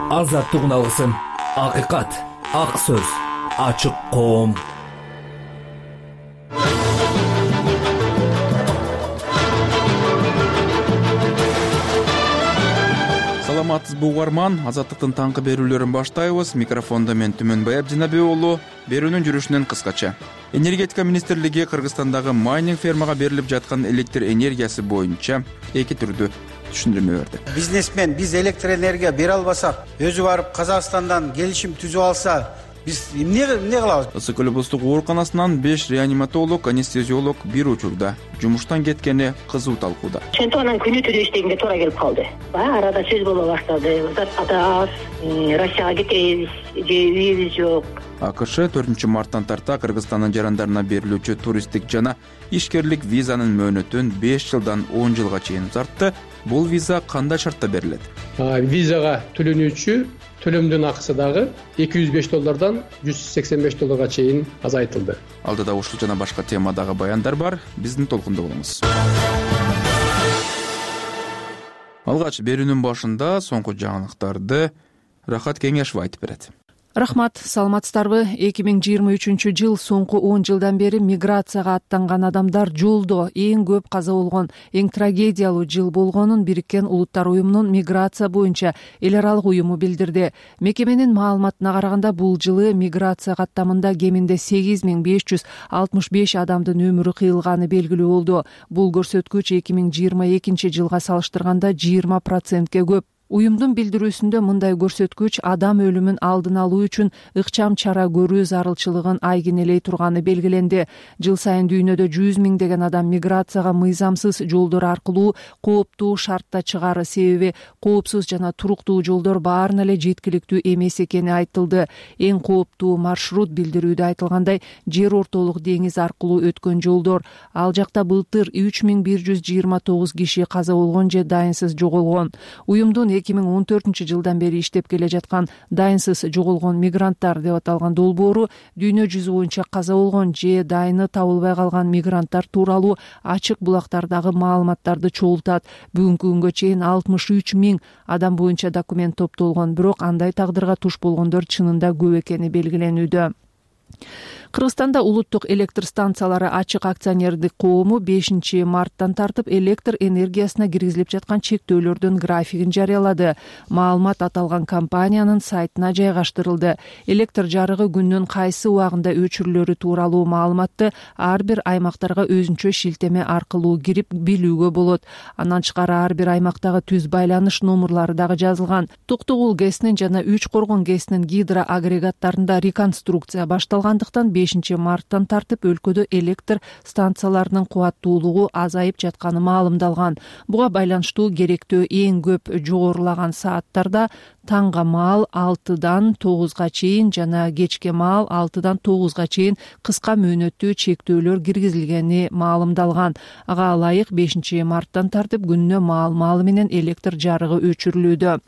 Азаттыгын алгысың. Акыйкат, ак сөз, ачык коом. Саламатсызбы угарман, Азаттыктын таңкы берүүлөрүн баштайбыз. Микрофондо мен Түмөнбай Абдинабек уулу. Берүүнүн жүрүшүнөн кыскача. Энергетика министрлиги Кыргызстандагы майнинг фермага берилип жаткан электр энергиясы боюнча эки түрдүү түшүндүрмө берди. Бизнесмен биз электр энергия бере албасак, өзү барып Казакстандан келишим түзүп алса, биз эмне кылабыз? Ысык Көл облустук ооруканасынан 5 реаниматолог, анестезиолог бир учурда жумуштан кеткени кызуу талкууда. Ошентип анан күнү түнү иштегенге туура келип калды. Арада сөз боло баштады. Затта Россияга кетебиз, же үйүбүз жок. АКШ 4 марттан тарта Кыргызстандын жарандарына берилүүчү туристтик жана ишкерлик визанын мөөнөтүн 5 жылдан 10 жылга чейин узартты. Бул виза кандай шартта берилет? Визага төлөнүүчү төлөмдүн акысы дагы $205 $185 чейин азайтылды. Алдыда ушул жана башка темадагы баяндар бар. Биздин толкунда болуңуз. Алгач берүүнүн башында соңку жаңылыктарды Рахат Кеңешов айтып берет. Рахмат, саламатсыздарбы? 2023 жыл соңку 10 жылдан бери миграцияга аттанган адамдар жолдо эң көп каза болгон, эң трагедиялуу жыл болгонун Бириккен Улуттар уюмунун миграция боюнча эл аралык уюму билдирди. Мекеменин маалыматына караганда бул жылы миграция каттамында кеминде 8565 адамдын өмүрү кыйылганы белгилүү болду. Бул көрсөткүч 2022 жылга салыштырганда 20%ке көп. Уюмдун билдирүүсүндө мындай көрсөткүч адам өлүмүн алдын алуу үчүн ыкчам чара көрүү зарылчылыгын айгинелей турганы белгиленди. Жыл сайын дүйнөдө 100 миңдеген адам миграцияга мыйзамсыз жолдор аркылуу кооптуу шартта чыгары, себеби коопсуз жана туруктуу жолдор баарына эле жеткиликтүү эмес экени айтылды. Эң кооптуу маршрут билдирүүдө айтылгандай жер ортолук деңиз аркылуу өткөн жолдор. Ал жакта былтыр 3129 киши каза болгон же дайынсыз жоголгон. Уюмдун 2014 жылдан бери иштеп келе жаткан дайынсыз жоголгон мигранттар деп аталган долбоору дүйнө жүзү боюнча каза болгон же дайыны табылбай калган мигранттар тууралуу ачык булактардагы маалыматтарды чогултат. Бүгүнкү күнгө чейин 63 миң адам боюнча документ топтолгон, бирок андай тагдырга туш болгондор чынында көп экени белгиленүүдө. Кыргызстанда улуттук электр станциялары ачык акционердик коому 5 марттан тартып электр энергиясына киргизилип жаткан чектөөлөрдүн графигин жарыялады. Маалымат аталган компаниянын сайтына жайгаштырылды. Электр жарыгы күндүн кайсы убагында өчүрүлөрү тууралуу маалыматты ар бир аймактарга өзүнчө шилтеме аркылуу кирип билүүгө болот. Андан тышкары ар бир аймактагы түз байланыш номурлары дагы жазылган. Токтогул ГЭСнин жана Үч Коргон ГЭСнин гидроагрегаттарында реконструкция башталгандыктан 5 марттан тартып өлкөдө электр станцияларынын кубаттуулугу азайып жатканы маалымдалган. Буга байланыштуу керектөө эң көп жогорулаган сааттарда таңга маал 6-дан 9-га чейин жана кечке маал 6-дан 9-га чейин кыска мөөнөттүү чектөөлөр киргизилгени маалымдалган. Ага ылайык 5 марттан тартып күнүнө маал менен электр жарыгы өчүрүлүүдө.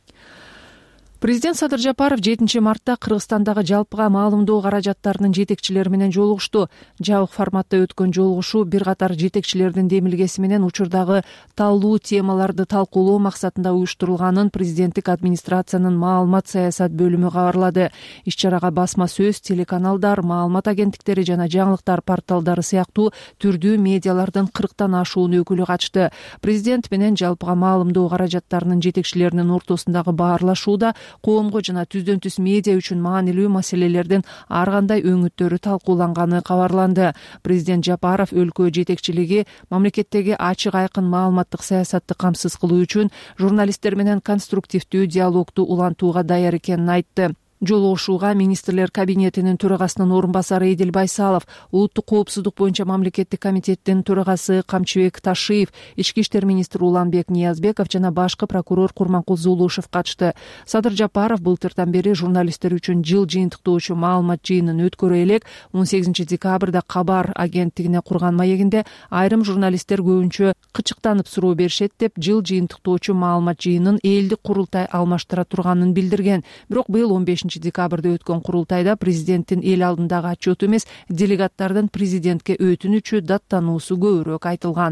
Президент Садыр Жапаров 7 мартта Кыргызстандагы жалпыга маалымдоо каражаттарынын жетекчилери менен жолугушту. Жабык форматта өткөн жолугушуу бир катар жетекчилердин демилгеси менен учурдагы талдуу темаларды талкуулоо максатында уюштурулганын президенттик администрациянын маалымат саясат бөлүмү кабарлады. Иш-чарага басма сөз, телеканалдар, маалымат агенттиктери жана жаңылыктар порталдары сыяктуу түрдүү медиалардын 40тан ашуун өкүлү катышты. Президент менен жалпыга маалымдоо каражаттарынын жетекчилеринин ортосундагы баарлашууда коомго жана түздөн түз медиа үчүн маанилүү маселелердин ар кандай өңүттөрү талкууланганы кабарланды. Президент Жапаров өлкө жетекчилиги мамлекеттеги ачык айкын маалыматтык саясатты камсыз кылуу үчүн журналисттер менен конструктивдүү диалогду улантууга даяр экенин айтты. Жолугушууга министрлер кабинетинин төрагасынын орун басары Эдил Байсалов, улуттук коопсуздук боюнча мамлекеттик комитеттин төрагасы Камчыбек Ташиев, ички иштер министри Уланбек Ниязбеков жана башкы прокурор Курманкул Зулушев катышты. Садыр Жапаров былтырдан бери журналисттер үчүн жыл жыйынтыктоочу маалымат жыйынын өткөрө элек 18 декабрда Кабар агенттигине курган маегинде айрым журналисттер көбүнчө кычыктанып суроо беришет деп жыл жыйынтыктоочу маалымат жыйынын элдик курултай алмаштыра турганын билдирген. Бирок быйыл 15 декабрда өткөн курултайда президенттин эл алдындагы отчету эмес, делегаттардын президентке өтүнүчү даттануусу көбүрөөк айтылган.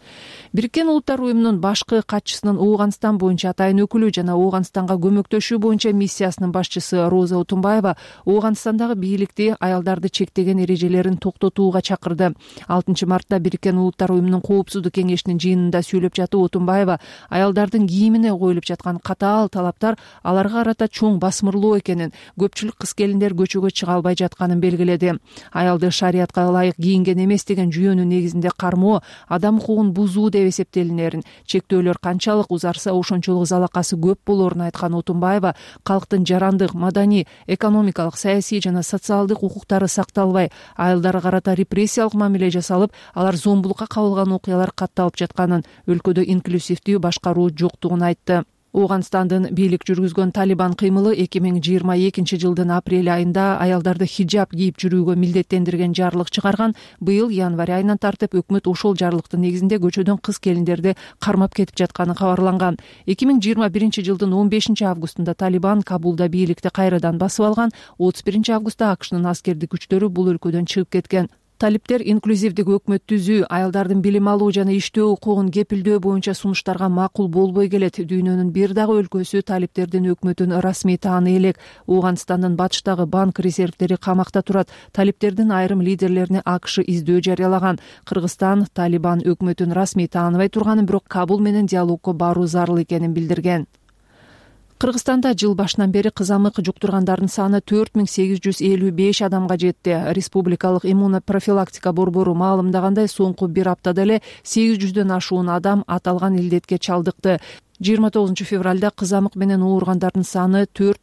Бириккен Улуттар уюмунун башкы катчысынын Ооганстан боюнча атайын өкүлү жана Ооганстанга көмөктөшүү боюнча миссиясынын башчысы Роза Утумбаева Ооганстандагы бийликти аялдарды чектеген эрежелерин токтотууга чакырды. 6 мартта Бириккен Улуттар уюмунун коопсуздук кеңешинин жыйынында сүйлөп жатып Утумбаева аялдардын кийимине коюлуп жаткан катаал талаптар аларга карата чоң басмырлоо экенин, көпчүлүк кыз келиндер көчөгө чыга албай жатканын белгиледи. Аялды шариятка ылайык кийинген эмес деген жүйөнүн негизинде кармоо адам укугун бузуу деп эсептелинерин, чектөөлөр канчалык узарса ошончолук залакасы көп болорун айткан Утумбаева калктын жарандык, маданий, экономикалык, саясий жана социалдык укуктары сакталбай, аялдарга карата репрессиялык мамиле жасалып, алар зомбулукка кабылган окуялар катталып жатканын, өлкөдө инклюзивдүү башкаруу жоктугун айтты. Ооганстандын бийлик жүргүзгөн Талибан кыймылы 2022 жылдын апрель айында аялдарды хиджаб кийип жүрүүгө милдеттендирген жарлык чыгарган. Быйыл январь айынан тартып өкмөт ошол жарлыктын негизинде көчөдөн кыз келиндерди кармап кетип жатканы кабарланган. 2021 жылдын 15 августунда Талибан Кабулда бийликти кайрадан басып алган. 31 августта АКШнын аскердик күчтөрү бул өлкөдөн чыгып кеткен. Талиптер инклюзивдик өкмөт түзүү, аялдардын билим алуу жана иштөө укугун кепилдөө боюнча сунуштарга макул болбой келет. Дүйнөнүн бир дагы өлкөсү талиптердин өкмөтүн расмий тааный элек. Ооганстандын батыштагы банк резервдери камакта турат. Талиптердин айрым лидерлерине АКШ издөө жарыялаган. Кыргызстан Талибан өкмөтүн расмий тааныбай турганын, бирок Кабул менен диалогко баруу зарыл экенин билдирген. Кыргызстанда жыл башынан бери кызамык жуктургандардын саны 4855 адамга жетти. Республикалык иммунопрофилактика борбору маалымдагандай, соңку бир аптада эле 800дөн ашуун адам аталган илдетке чалдыкты. 29 февралда кызамык менен ооругандардын саны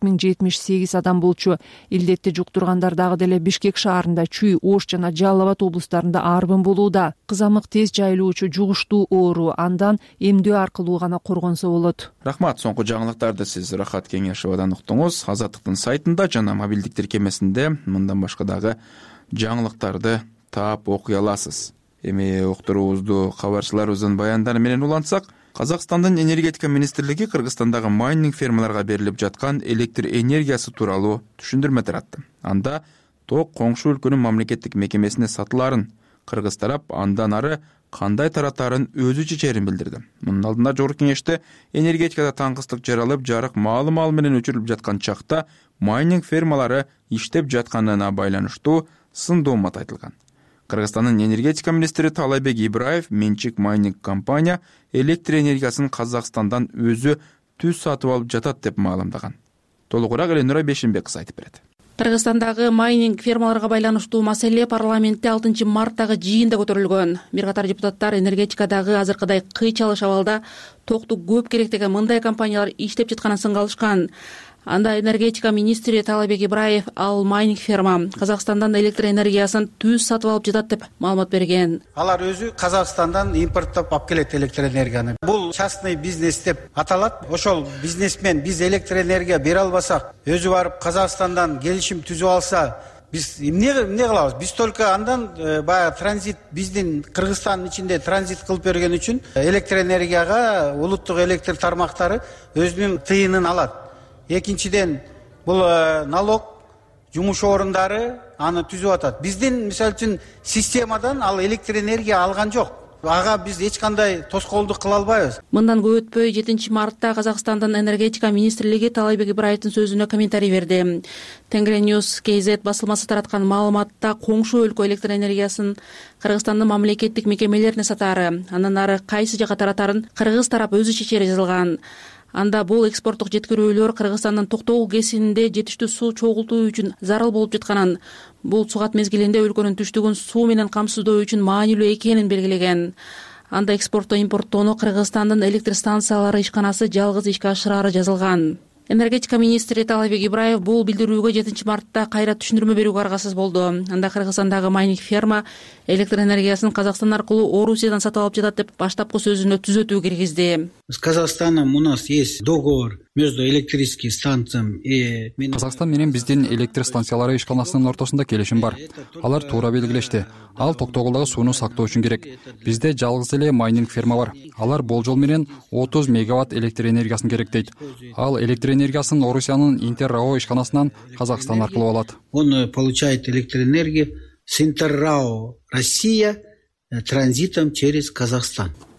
4078 адам болчу. Илдетти жуктургандар дагы деле Бишкек шаарында, Чүй, Ош жана Жалал Абад облустарында арбын болууда. Кызамык тез жайылуучу жугуштуу оору, андан эмдөө аркылуу гана коргонсо болот. Рахмат. Соңку жаңылыктарды сиз Рахат Кеңешовадан уктуңуз. Азаттыктын сайтында жана мобилдик тиркемесинде мындан башка дагы жаңылыктарды таап окуй аласыз. Эми уктуруубузду кабарчыларыбыздын баяндары менен улантсак, Казакстандын энергетика министрлиги Кыргызстандагы майнинг фермаларга берилип жаткан электр энергиясы тууралуу түшүндүрмө таратты. Анда ток коңшу өлкөнүн мамлекеттик мекемесине сатыларын, кыргыз тарап андан ары кандай таратаарын өзү чечерин билдирди. Мунун алдында Жогорку Кеңеште энергетикада таңкыстык жаралып, жарык маалы менен өчүрүлүп жаткан чакта майнинг фермалары иштеп жатканына байланыштуу сындоомат айтылган. Кыргызстандын энергетика министри Таалайбек Ибраев менчик майнинг компания электр энергиясын Казакстандан өзү түз сатып алып жатат деп маалымдаган. Толугураак Эленура Бешимбек кыз айтып берет. Кыргызстандагы майнинг фермаларга байланыштуу маселе парламентте 6 марттагы жыйында көтөрүлгөн. Бир катар депутаттар энергетикадагы азыркыдай кыйчалыш абалда токту көп керек деген мындай компаниялар иштеп жатканын сынгалышкан. Анда энергетика министри Таалайбек Ибраев ал майнинг ферма Казакстандан электр энергиясын түз сатып алып жатат деп маалымат берген. Алар өзү Казакстандан импорттоп алып келет электр энергияны. Бул частный бизнес деп аталат. Ошол бизнесмен биз электр энергия бере албасак, өзү барып Казакстандан келишим түзүп алса, биз эмне кылабыз? Биз только андан баягы транзит, биздин Кыргызстандын ичинде транзит кылып берген үчүн электр энергияга улуттук электр тармактары өзүнүн тыйынын алат. Экинчиден, бул налог, жумуш орундары аны түзүп атат. Биздин мисалы үчүн системадан ал электр энергия алган жок. Ага биз эч кандай тоскоолдук кыла албайбыз. Мындан көп өтпөй 7 мартта Казакстандын энергетика министрлиги Таалайбек Ибраевдин сөзүнө комментарий берди. Тенгриньюз KZ басылмасы тараткан маалыматта коңшу өлкө электр энергиясын Кыргызстандын мамлекеттик мекемелерине сатаары, андан ары кайсы жака таратаарын кыргыз тарап өзү чечери жазылган. Анда бул экспорттук жеткирүүлөр Кыргызстандын Токтогул кесининде жетиштүү суу чогултуу үчүн зарыл болуп жатканын, бул сугат мезгилинде өлкөнүн түштүгүн суу менен камсыздоо үчүн маанилүү экенин белгилеген. Анда экспорттоо импорттоону Кыргызстандын электр станциялары ишканасы жалгыз ишке ашырары жазылган. Энергетика министри Таалайбек Ибраев бул билдирүүгө 7 мартта кайра түшүндүрмө берүүгө аргасыз болду. Анда Кыргызстандагы майнинг ферма электр энергиясын Казакстан аркылуу Орусиядан сатып алып жатат деп баштапкы сөзүнө түзөтүү киргизди. С Казахстаном у нас есть договор между электрическим станциям и Казакстан менен биздин электр станциялары ишканасынын ортосунда келишим бар. Алар туура белгилешти. Ал Токтогулдагы сууну сактоо үчүн керек. Бизде жалгыз эле майнинг ферма бар. Алар болжол менен 30 мегаватт электр энергиясын керектейт. Ал электр энергиясын Орусиянын Интеррао ишканасынан Казакстан аркылуу алат. Он получает электроэнергию с Интеррао Россия транзитом через Казахстан.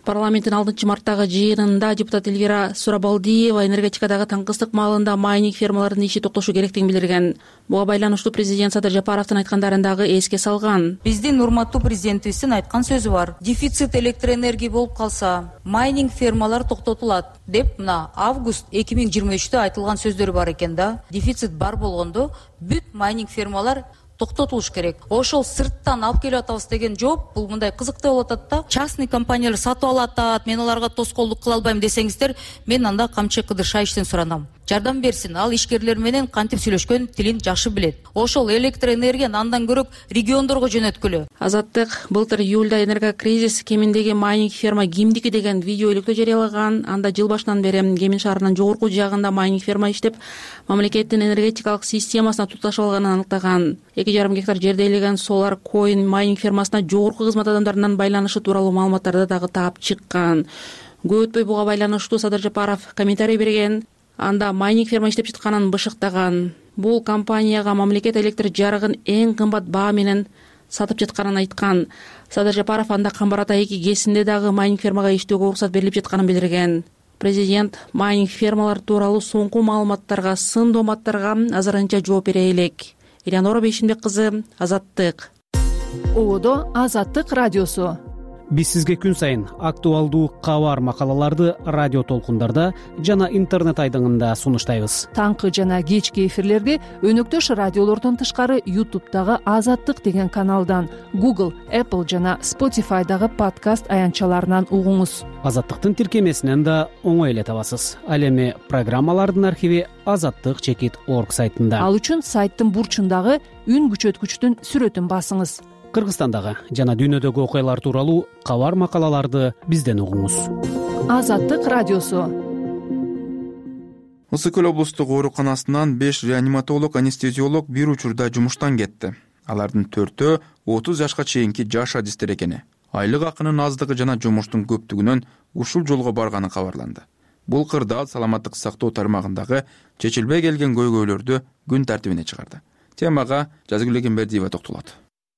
Парламенттин 6-марттагы жыйынында депутат Элвира Сурабалдиева энергетикадагы таңкыстык маалында майнинг фермаларынын иши токтошу керектигин билдирген. Буга байланыштуу президент Садыр Жапаровдун айткандарын дагы эске салган. Биздин урматтуу президентибиздин айткан сөзү бар. Дефицит электроэнергия болуп калса, майнинг фермалар токтотулат деп мына август 2023-тө айтылган сөздөрү бар экен да. Дефицит бар болгондо бүт майнинг фермалар токтотулуш керек. Ошол сырттан алып келип атабыз деген жооп бул мындай кызыктуу болуп атат да. Частный компаниялар сатып алат, мен аларга тоскоолдук кыла албайм десеңиздер, мен анда Камчы Кыдыршаевичтен суранам. Жардам берсин. Ал ишкерлер менен кантип сүйлөшкөн тилин жакшы билет. Ошол электроэнергияны андан көрөк региондорго жөнөткүлө. Азаттык былтыр июлда энергокризис кеминдеги майнинг ферма кимдики деген видео иликтөө жарыялаган. Анда жыл башынан бери Кемин шаарынын жогорку жагында майнинг ферма иштеп, мамлекеттин энергетикалык системасына туташып алганын аныктаган. 2,5 гектар жерде элеген Solar Coin майнинг фермасына жогорку кызмат адамдарынын байланышы тууралуу маалыматтарды дагы таап чыккан. Көп өтпөй буга байланыштуу Садыр Жапаров комментарий берген. Анда майнинг ферма иштеп жатканын бышыктаган. Бул компанияга мамлекет электр жарыгын эң кымбат баа менен сатып жатканын айткан. Садыр Жапаров анда Камбар-Ата 2 КЭСинде дагы майнинг фермага иштөөгө уруксат берилип жатканын билдирген. Президент майнинг фермалар тууралуу соңку маалыматтарга, сын дооматтарга азырынча жооп бере элек. Элеонора Бейшимбек кызы, Азаттык. Ободо Азаттык радиосу. Биз сизге күн сайын актуалдуу кабар макалаларды радио толкундарда жана интернет айдыңында сунуштайбыз. Таңкы жана кечки эфирлерди өнөктөш радиолордон тышкары YouTube'дагы Азаттык деген каналдан, Google, Apple жана Spotify'дагы подкаст аянтчаларынан угуңуз. Азаттыктын тиркемесинен да оңой эле табасыз. Ал эми программалардын архиви azattik.org сайтында. Ал үчүн сайттын бурчундагы үн күчөткүчтүн сүрөтүн басыңыз. Кыргызстандагы жана дүйнөдөгү окуялар тууралуу кабар макалаларды бизден угуңуз. Азаттык радиосу. Ысык Көл облустук ооруканасынан 5 реаниматолог, анестезиолог бир учурда жумуштан кетти. Алардын 4-өө 30 жашка чейинки жаш адистер экени. Айлык акынын аздыгы жана жумуштун көптүгүнөн ушул жолго барганы кабарланды. Бул кырдаал саламаттык сактоо тармагындагы чечилбей келген көйгөйлөрдү күн тартибине чыгарды. Темага Жазгүл Эгембердиева токтолот.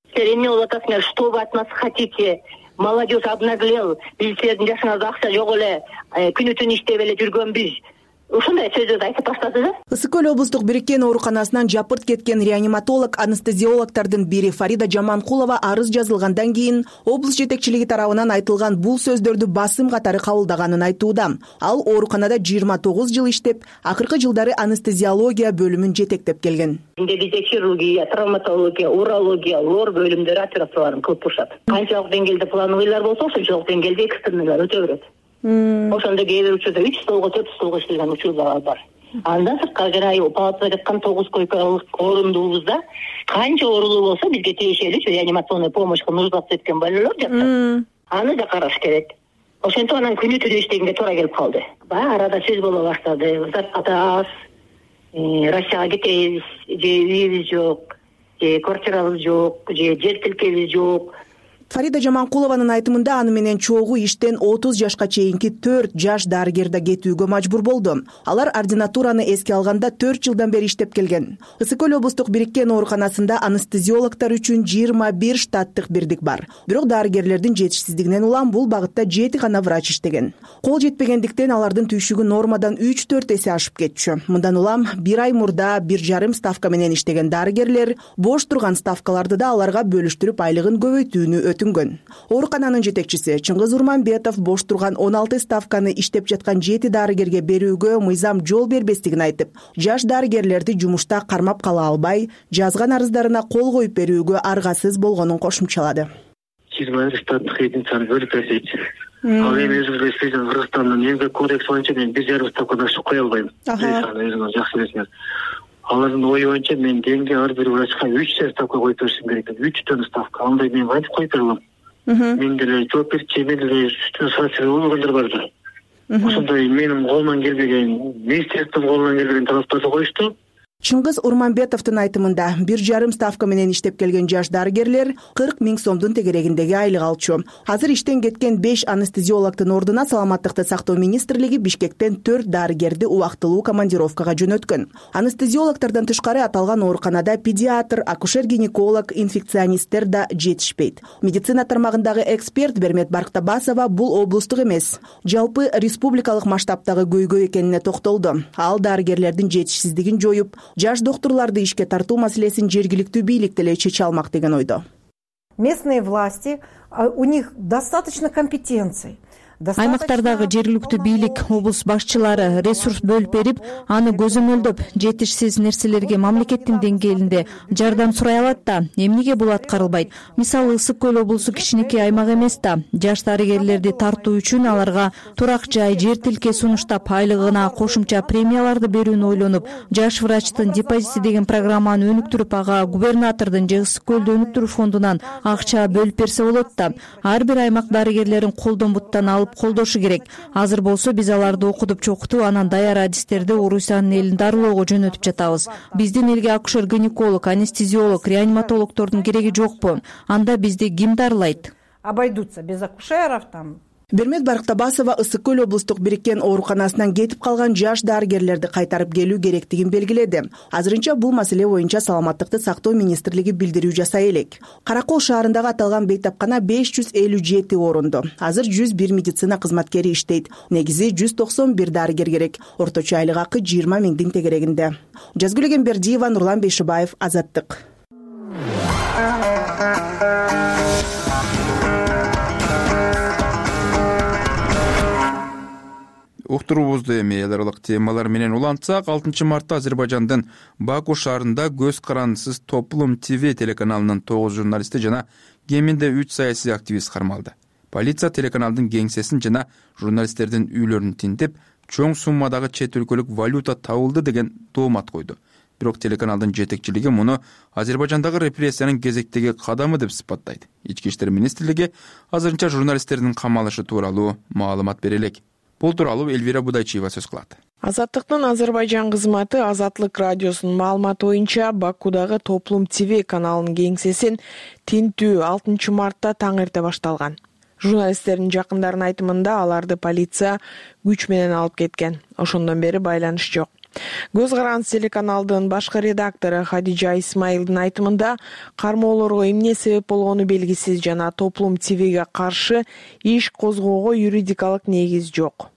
Что вы от нас хотите? Молодежь обнаглел. Билсердин жашыңызда акча жок эле, күнү түн иштеп эле жүргөнбүз. Ушундай сөздөрдү айтып баштады да. Ысык Көл облустук бириккен ооруканасынан жапырт кеткен реаниматолог, анестезиологдордун бири Фарида Жаманкулова арыз жазылгандан кийин облус жетекчилиги тарабынан айтылган бул сөздөрдү басым катары кабылдаганын айтууда. Ал ооруканада 29 жыл иштеп, акыркы жылдары анестезиология бөлүмүн жетектеп келген. Бизде хирургия, травматология, урология, лор бөлүмдөрү операцияларын кылып турушат. Канчалык деңгээлде плановыйлар болсо, ошончолук деңгээлде экстренныйлар өтө берет. Ошондо кээ бир учурда 3 столго 4 столго иштелген учурлар бар. Андан сырткары жана палатада жаткан 9 койкалык орундубузда канча оорулуу болсо бизге тиешелүү реанимационный помощька нуждасы эткен больнолор жатат. Аны да караш керек. Ошентип анан күнү түнү иштегенге туура келип калды. Арада сөз боло баштады. Зарплата аз, Россияга кетебиз, же үйүбүз жок, же квартирабыз жок, же жер тилкебиз жок. Фарида Жаманкулованын айтымында аны менен чогуу иштен 30 жашка чейинки 4 жаш дарыгер да кетүүгө мажбур болду. Алар ординатураны эске алганда 4 жылдан бери иштеп келген. Ысык Көл облустук бириккен ооруканасында анестезиологдор үчүн 21 штаттык бирдик бар. Бирок дарыгерлердин жетишсиздигинен улам бул багытта 7 гана врач иштеген. Кол жетпегендиктен алардын түйшүгү нормадан 3-4 эсе ашып кетчү. Мындан улам 1 ай мурда 1,5 ставка менен иштеген дарыгерлер бош турган ставкаларды да аларга бөлүштүрүп айлыгын көбөйтүүнү өтүнгөн. Оорукананын жетекчиси Чыңгыз Урманбетов бош турган 16 ставканы иштеп жаткан 7 дарыгерге берүүгө мыйзам жол бербестигин айтып, жаш дарыгерлерди жумушта кармап кала албай, жазган арыздарына кол коюп берүүгө аргасыз болгонун кошумчалады. 20 штаттык единицаны бөлүп берсейт. Ал эми өзүңүз эстейсиз, Кыргызстандын еңбек кодекси боюнча мен 1,5 ставкадан ашып кое албайм. Өзүңүз жакшы билесиңер. Алардын ою боюнча мен деңге ар бир врачка 3 ставка коюп беришим керек. 3 төн ставка. Андай мен кантип коюп бере алам? Мен деле жооп берчи, мен деле сұрачы болгондор бар да. Ошондой менин колуман келбеген, министрликтин колунан келбеген талаптарды коюшту. Чыңгыз Урманбетовдун айтымында 1,5 ставка менен иштеп келген жаш дарыгерлер 40 000 сомдун тегерегиндеги айлык алчу. Азыр иштен кеткен 5 анестезиологдун ордуна Саламаттыкты сактоо министрлиги Бишкектен 4 дарыгерди убактылуу командировкага жөнөткөн. Анестезиологдордон тышкары аталган ооруканада педиатр, акушер-гинеколог, инфекционисттер да жетишпейт. Медицина тармагындагы эксперт Бермет Барктабасова бул облустук эмес, жалпы республикалык масштабтагы көйгөй экенине токтолду. Ал дарыгерлердин жетишсиздигин жоюп, жаш доктурларды ишке тартуу маселесин жергиликтүү бийлик деле чече алмак деген ойдо. Местные власти, у них достаточно компетенций. Аймактардагы жергиликтүү бийлик, облус башчылары ресурс бөлүп берип, аны көзөмөлдөп, жетишсиз нерселерге мамлекеттин деңгээлинде жардам сурай алат да, эмнеге бул аткарылбайт? Мисалы, Ысык Көл облусу кичинекей аймак эмес да. Жаш дарыгерлерди тартуу үчүн аларга турак жай, жер тилке сунуштап, айлыгына кошумча премияларды берүүнү ойлонуп, жаш врачтын депозити деген программаны өнүктүрүп, ага губернатордун же Ысык Көлдү өнүктүрүү фондунан акча бөлүп берсе болот да. Ар бир аймак дарыгерлерин колдон буттан алып колдошу керек. Азыр болсо биз аларды окутуп чокутуп, анан даяр адистерди Орусиянын элин дарылоого жөнөтүп жатабыз. Биздин элге акушер-гинеколог, анестезиолог, реаниматологдордун кереги жокпу? Анда бизди ким дарылайт? Обойдутся без акушеров там. Бермет Барктабасова Ысык Көл облустук бириккен ооруканасынан кетип калган жаш дарыгерлерди кайтарып келүү керектигин белгиледи. Азырынча бул маселе боюнча Саламаттыкты сактоо министрлиги билдирүү жасай элек. Каракол шаарындагы аталган бейтапкана 557 орунду. Азыр 101 медицина кызматкери иштейт. Негизи 191 дарыгер керек. Орточо айлык акы 20 000 тегерегинде. Жазгүл Эгембердиева, Нурлан Бейшибаев, Азаттык. Уктуруубузду эми эл аралык темалар менен улантсак, 6 мартта Азербайжандын Баку шаарында Көз карандысыз Топлум ТВ телеканалынын 9 журналисти жана кеминде 3 саясий активист кармалды. Полиция телеканалдын кеңсесин жана журналисттердин үйлөрүн тинтип, чоң суммадагы чет өлкөлүк валюта табылды деген тоомат койду. Бирок телеканалдын жетекчилиги муну Азербайжандагы репрессиянын кезектеги кадамы деп сыпаттайт. Ички иштер министрлиги азырынча журналисттердин камалышы тууралуу маалымат бере элек. Бул тууралуу Эльвира Будайчиева сөз кылат. Азаттыктын Азербайжан кызматы Азаттык радиосунун маалыматы боюнча Бакудагы Топлум ТВ каналынын кеңсесин тинтүү 6 мартта таң эрте башталган. Журналисттердин жакындарынын айтымында аларды полиция күч менен алып кеткен. Ошондон бери байланыш жок. Көз карандысыз телеканалдын башкы редактору Хадижа Исмаилдин айтымында кармоолорго эмне себеп болгону белгисиз жана Топлум ТВге каршы иш козгоого юридикалык негиз жок.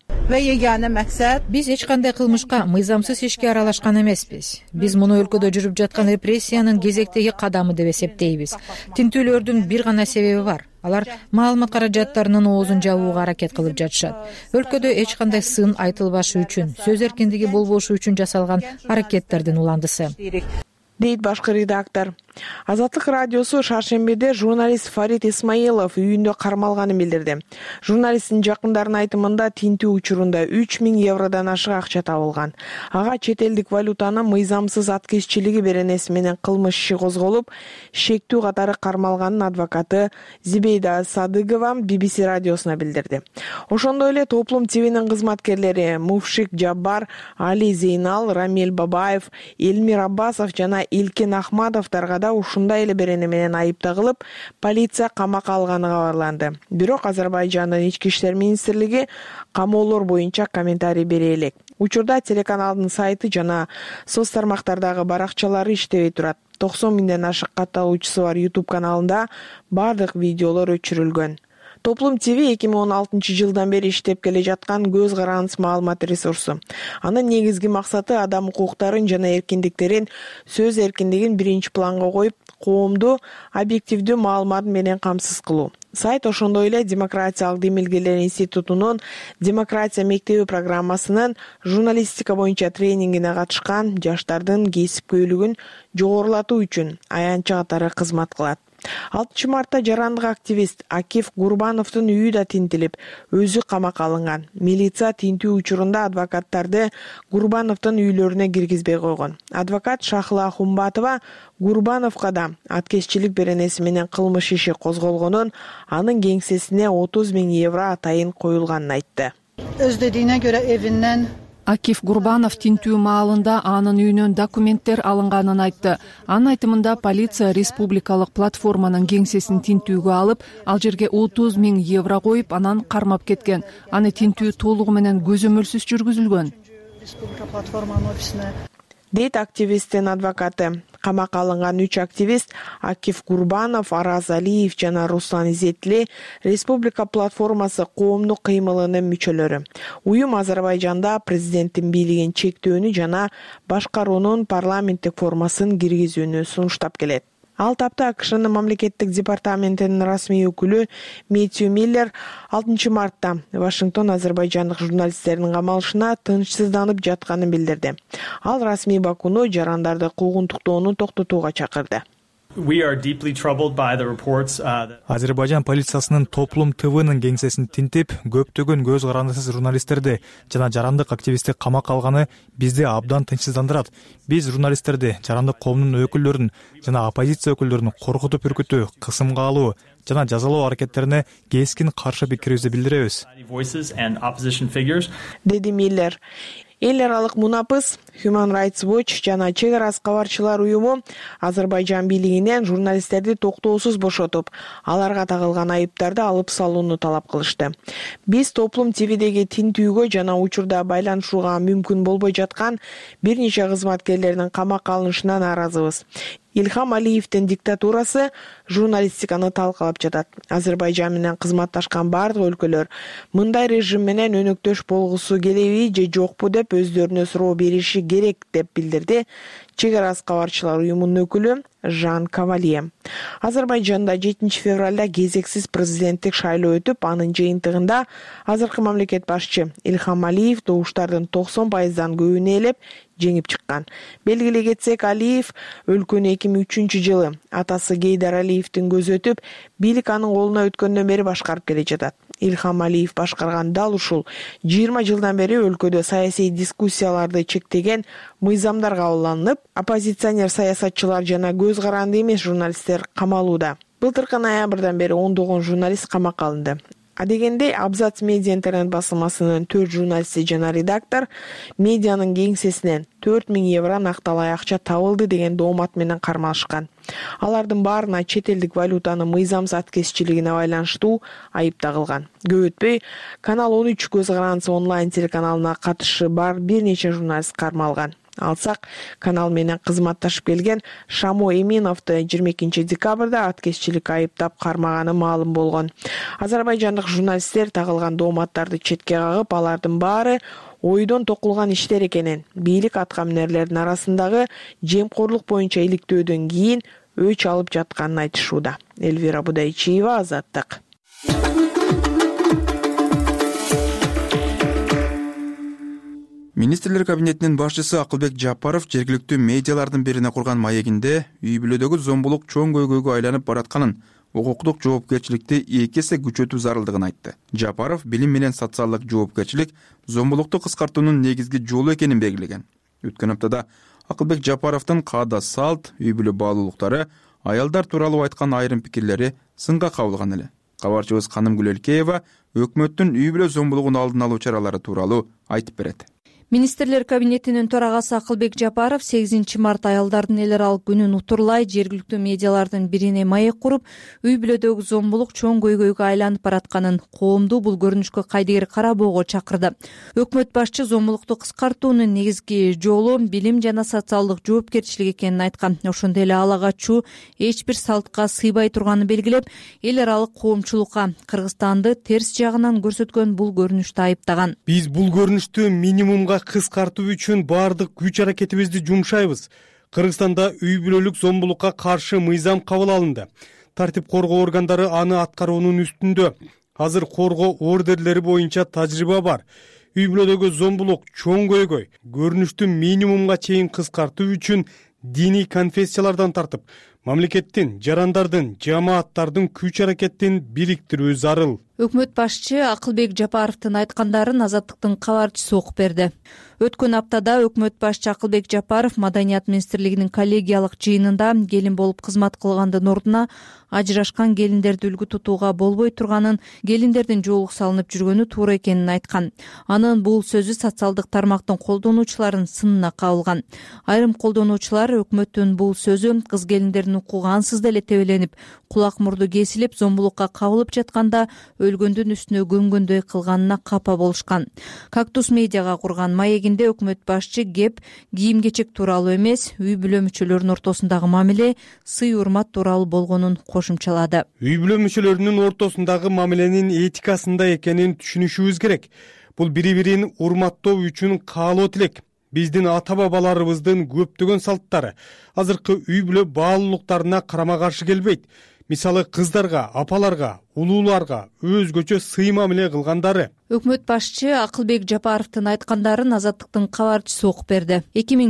Биз эч кандай кылмышка мыйзамсыз ишке аралашкан эмеспиз. Биз муну өлкөдө жүрүп жаткан репрессиянын кезектеги кадамы деп эсептейбиз. Тинтүүлөрдүн бир гана себеби бар. Алар маалымат каражаттарынын оозун жабууга аракет кылып жатышат. Өлкөдө эч кандай сын айтылбашы үчүн, сөз эркиндиги болбошу үчүн жасалган аракеттердин уландысы, дейт башкы редактор. Азаттык радиосу шаршембиде журналист Фарид Исмаилов үйүндө кармалганын билдирди. Журналисттин жакындарынын айтымында тинтүү учурунда 3000 евродон ашык акча табылган. Ага чет элдик валютаны мыйзамсыз аткезчилиги беренеси менен кылмыш иши козголуп, шектүү катары кармалганын адвокаты Зибейда Садыгова BBC радиосуна билдирди. Ошондой эле Топлум ТВнин кызматкерлери Муфшик Жаббар, Али Зейнал, Рамиль Бабаев, Элмир Аббасов жана Илкин Ахмадовдорго да ушундай эле берене менен айыпталып, полиция камакка алганы кабарланды. Бирок Азербайжандын ички иштер министрлиги камоолор боюнча комментарий бере элек. Учурда телеканалдын сайты жана соц тармактардагы баракчалары иштебей турат. 90 000ден ашык катталуучусу бар YouTube каналында бардык видеолор өчүрүлгөн. Топлум ТВ 2016 жылдан бери иштеп келе жаткан көз карандысыз маалымат ресурсу. Анын негизги максаты адам укуктарын жана эркиндиктерин, сөз эркиндигин биринчи планга коюп, коомду объективдүү маалымат менен камсыз кылуу. Сайт ошондой эле Демократиялык демилгелер институтунун Демократия мектеби программасынын журналистика боюнча тренингине катышкан жаштардын кесипкөйлүгүн жогорулатуу үчүн аянтчы катары кызмат кылат. 6 мартта жарандык активист Акиф Гурбановдун үйү да тинтилип, өзү камакка алынган. Милиция тинтүү учурунда адвокаттарды Гурбановдун үйлөрүнө киргизбей койгон. Адвокат Шахла Хумбатова Гурбановго да аткезчилик беренеси менен кылмыш иши козголгонун, анын кеңсесине 30 000 евро атайын коюлганын айтты. Öz dediğine göre evinden Акиф Гурбанов тинтүү маалында анын үйүнөн документтер алынганын айтты. Анын айтымында полиция республикалык платформанын кеңсесин тинтүүгө алып, ал жерге 30 000 евро коюп, анан кармап кеткен. Аны тинтүү толугу менен көзөмөлсүз жүргүзүлгөн. Дейт активисттин адвокаты. Камакка алынган 3 активист Акиф Гурбанов, Араз Алиев жана Руслан Изетли Республика платформасы коомдук кыймылынын мүчөлөрү. Уюм Азербайжанда президенттин бийлигин чектөөнү жана башкаруунун парламенттик формасын киргизүүнү сунуштап келет. Ал тапта АКШнын мамлекеттик департаментинин расмий өкүлү Мэтью Миллер 6 мартта Вашингтон азербайжандык журналисттердин камалышына тынчсызданып жатканын билдирди. Ал расмий Бакуну жарандарды куугунтуктоону токтотууга чакырды. Азербайжан полициясынын Топлум ТВнын кеңсесин тинтип, көптөгөн көз карандысыз журналисттерди жана жарандык активистти камакка алганы бизди абдан тынчсыздандырат. Биз журналисттерди, жарандык коомдун өкүлдөрүн жана оппозиция өкүлдөрүн коркутуп үркүтүү, кысымга алуу жана жазалоо аракеттерине кескин каршы пикирибизди билдиребиз, деди Миллер. Эл аралык мунапыс, Human Rights Watch жана Чек ара кабарчылар уюму Азербайжан бийлигинен журналисттерди токтоосуз бошотуп, аларга тагылган айыптарды алып салууну талап кылышты. Биз Топлум ТВдеги тинтүүгө жана учурда байланышууга мүмкүн болбой жаткан бир нече кызматкерлердин камакка алынышына нааразыбыз. Илхам Алиевдин диктатурасы журналистиканы талкалап жатат. Азербайжан менен кызматташкан бардык өлкөлөр мындай режим менен өнөктөш болгусу келеби же жокпу деп өздөрүнө суроо бериши керек деп билдирди Чек ара кабарчылар уюмунун өкүлү Жан Кавалье. Азербайжанда 7 февралда кезексиз президенттик шайлоо өтүп, анын жыйынтыгында азыркы мамлекет башчы Илхам Алиев добуштардын 90% көбүн ээлеп жеңип чыккан. Белгилей кетсек, Алиев өлкөнү 2003 жылы атасы Гейдар Алиевдин көзү өтүп, бийлик анын колуна өткөндөн бери башкарып келе жатат. Илхам Алиев башкарган дал ушул 20 жылдан бери өлкөдө саясий дискуссияларды чектеген мыйзамдар кабылданып, оппозиционер саясатчылар жана көз каранды эмес журналисттер камалууда. Былтыркы ноябрдан бери 19 журналист камакка алынды. Адегенде Абзац медиа интернет басылмасынын 4 журналисти жана редактор медианын кеңсесинен 4 000 евро накталай акча табылды деген доомат менен кармалышкан. Алардын баарына чет элдик валютаны мыйзамсыз кесчилигине байланыштуу айып тагылган. Көп өтпөй Канал 13 көз карандысы онлайн телеканалына катышы бар бир нече журналист кармалган. Алсак, канал менен кызматташып келген Шамо Эминовду 22 декабрда аткезчилик айыптап кармаганы маалым болгон. Азербайжандык журналисттер тагылган дооматтарды четке кагып, алардын баары ойдон токулган иштер экенин, бийлик аткаминерлердин арасындагы жемкорлук боюнча иликтөөдөн кийин өч алып жатканын айтышууда. Эльвира Будайчиева, Азаттык. Министрлер кабинетинин башчысы Акылбек Жапаров жергиликтүү медиалардын бирине курган маегинде үй бүлөдөгү зомбулук чоң көйгөйгө айланып баратканын, укуктук жоопкерчиликти 2 эсе күчөтүү зарылдыгын айтты. Жапаров билим менен социалдык жоопкерчилик зомбулукту кыскартуунун негизги жолу экенин белгилеген. Өткөн аптада Акылбек Жапаровдун каада салт, үй бүлө баалуулуктары, аялдар тууралуу айткан айрым пикирлери сынга кабылган эле. Кабарчыбыз Канымгүл Элкеева өкмөттүн үй бүлө зомбулугун алдын алуу чаралары тууралуу айтып берет. Министрлер кабинетинин төрагасы Акылбек Жапаров 8 март аялдардын эл аралык күнүн утурлай жергиликтүү медиалардын бирине маек куруп, үй бүлөдөгү зомбулук чоң көйгөйгө айланып баратканын, коомду бул көрүнүшкө кайдыгер карабоого чакырды. Өкмөт башчы зомбулукту кыскартуунун негизги жолу билим жана социалдык жоопкерчилик экенин айткан. Ошондой эле ала качуу эч бир салтка сыйбай турганын белгилеп, эл аралык коомчулукка Кыргызстанды терс жагынан көрсөткөн бул көрүнүштү айыптаган. Биз бул көрүнүштү минимумга кыскартуу үчүн баардык күч аракетибизди жумшайбыз. Кыргызстанда үй бүлөлүк зомбулукка каршы мыйзам кабыл алынды. Тартип коргоо органдары аны аткаруунун үстүндө. Азыр коргоо ордерлери боюнча тажрыйба бар. Үй бүлөдөгү зомбулук чоң көйгөй. Көрүнүштү минимумга чейин кыскартуу үчүн диний конфессиялардан тартып, мамлекеттин, жарандардын, жамааттардын күч аракетин бириктирүү зарыл. өкмөт башчы Акылбек Жапаровдун айткандарын Азаттыктын кабарчысы окуп берди. Өткөн аптада өкмөт башчы Акылбек Жапаров Маданият министрлигинин коллегиялык жыйынында келин болуп кызмат кылгандын ордуна ажырашкан келиндерди үлгү тутууга болбой турганын, келиндердин жоолук салынып жүргөнү туура экенин айткан. Анын бул сөзү социалдык тармактын колдонуучуларын сынына кабылган. Айрым колдонуучулар өкмөттүн бул сөзү кыз келиндердин укугу ансыз деле тебеленип, кулак мурду кесилип, зомбулукка кабылып жатканда өлгөндүн үстүнө көмгөндөй кылганына капа болушкан. Кактус медиага курган маегинде өкмөт башчы кеп кийим-кечек тууралуу эмес, үй бүлө мүчөлөрүнүн ортосундагы мамиле, сый урмат тууралуу болгонун кошумчалады. Үй бүлө мүчөлөрүнүн ортосундагы мамиленин этикасында экенин түшүнүшүбүз керек. Бул бири-бирин урматтоо үчүн каалоо тилек. Биздин ата-бабаларыбыздын көптөгөн салттары азыркы үй бүлө баалуулуктарына карама-каршы келбейт. Мисалы кыздарга, апаларга, улууларга өзгөчө сый мамиле кылгандары. Өкмөт башчы Акылбек Жапаровдун айткандарын Азаттыктын кабарчысы окуп берди.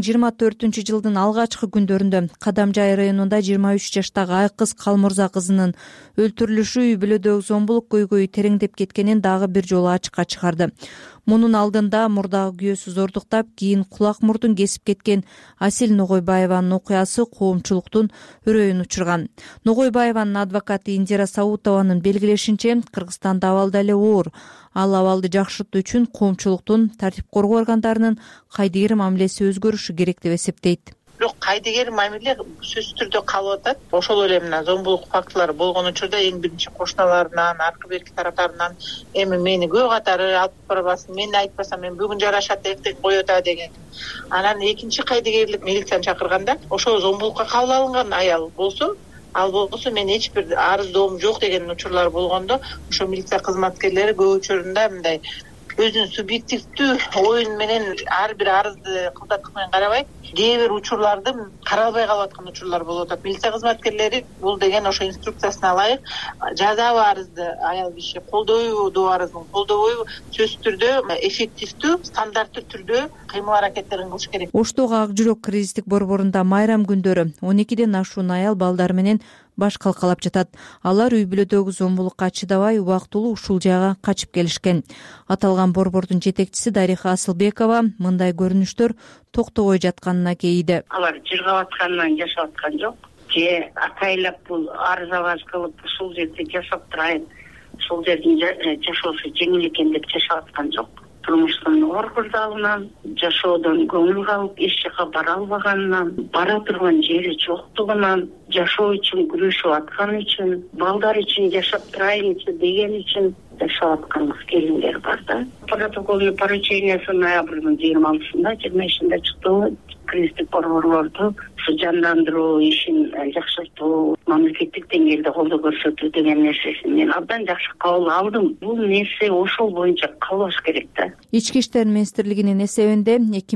2024 жылдын алгачкы күндөрүндө Кадамжай районунда 23 жаштагы Айкыз Калмурза кызынын өлтүрүлүшү үй бүлөдөгү зомбулук көйгөйү тереңдеп кеткенин дагы бир жолу ачыкка чыгарды. Мунун алдында мурдагы күйөөсү зордуктап, кийин кулак мурдун кесип кеткен Асель Ногойбаеванын окуясы коомчулуктун үрөйүн учурган. Ногойбаеванын адвокаты Индира Саутованын белгилешинче, Кыргызстанда абал деле оор. Ал абалды жакшыртуу үчүн коомчулуктун, тартип коргоо органдарынын кайдыгер мамилеси өзгөрүшү керек деп эсептейт. Бирок кайдыгер мамиле сөзсүз түрдө калып атат. Ошол эле мына зомбулук фактылары болгон учурда эң биринчи кошуналарынан, аркы берки тараптарынан эми мени көө катары алып барбасын, мен айтпасам мен бүгүн жарашат, эртең коет деген. Анан экинчи кайдыгерлик милицияны чакырганда, ошол зомбулукка кабыл алынган аял болсо, ал болбосо мен эч бир арыздоом жок деген учурлар болгондо, ошо милиция кызматкерлери көп учурунда мындай өзүнүн субъективдүү оюн менен ар бир арызды кылдаттык менен карабай, кээ бир учурларды каралбай калып аткан учурлар болуп атат. Милиция кызматкерлери бул деген ошо инструкциясына ылайык жазабы арызды аял киши колдойбу, арыздын колдобойбу, сөзсүз түрдө эффективдүү, стандарттуу түрдө кыймыл аракеттерин кылыш керек. Оштогу Ак жүрөк кризистик борборунда майрам күндөрү 12ден ашуун аял балдар менен баш калкалап жатат. Алар үй бүлөдөгү зомбулукка чыдабай убактылуу ушул жайга качып келишкен. Аталган борбордун жетекчиси Дариха Асылбекова мындай көрүнүштөр токтобой жатканына кейиди. Алар жыргап атканынан жашап аткан жок. Же атайлап бул арыз абаз кылып ушул жерде жашап турайын, ушул жердин жашоосу жеңил экен деп жашап аткан жок. Турмуштун оор курдалынан, жашоодон көңүл калып, эч жака бара албаганынан, бара турган жери жоктугунан, жашоо үчүн күрөшүп аткан үчүн, балдар үчүн жашап турайын деген үчүн жашап аткан келиндер бар да. Протокольный поручениясы ноябрдын 26-сында, 25-ында чыкты. Кризистик борборлорду жандандыруу ишин жакшыртуу, мамлекеттик деңгээлде колдоо көрсөтүү деген нерсесин мен абдан жакшы кабыл алдым. Бул нерсе ошол боюнча калыш керек да. Ички иштер министрлигинин эсебинде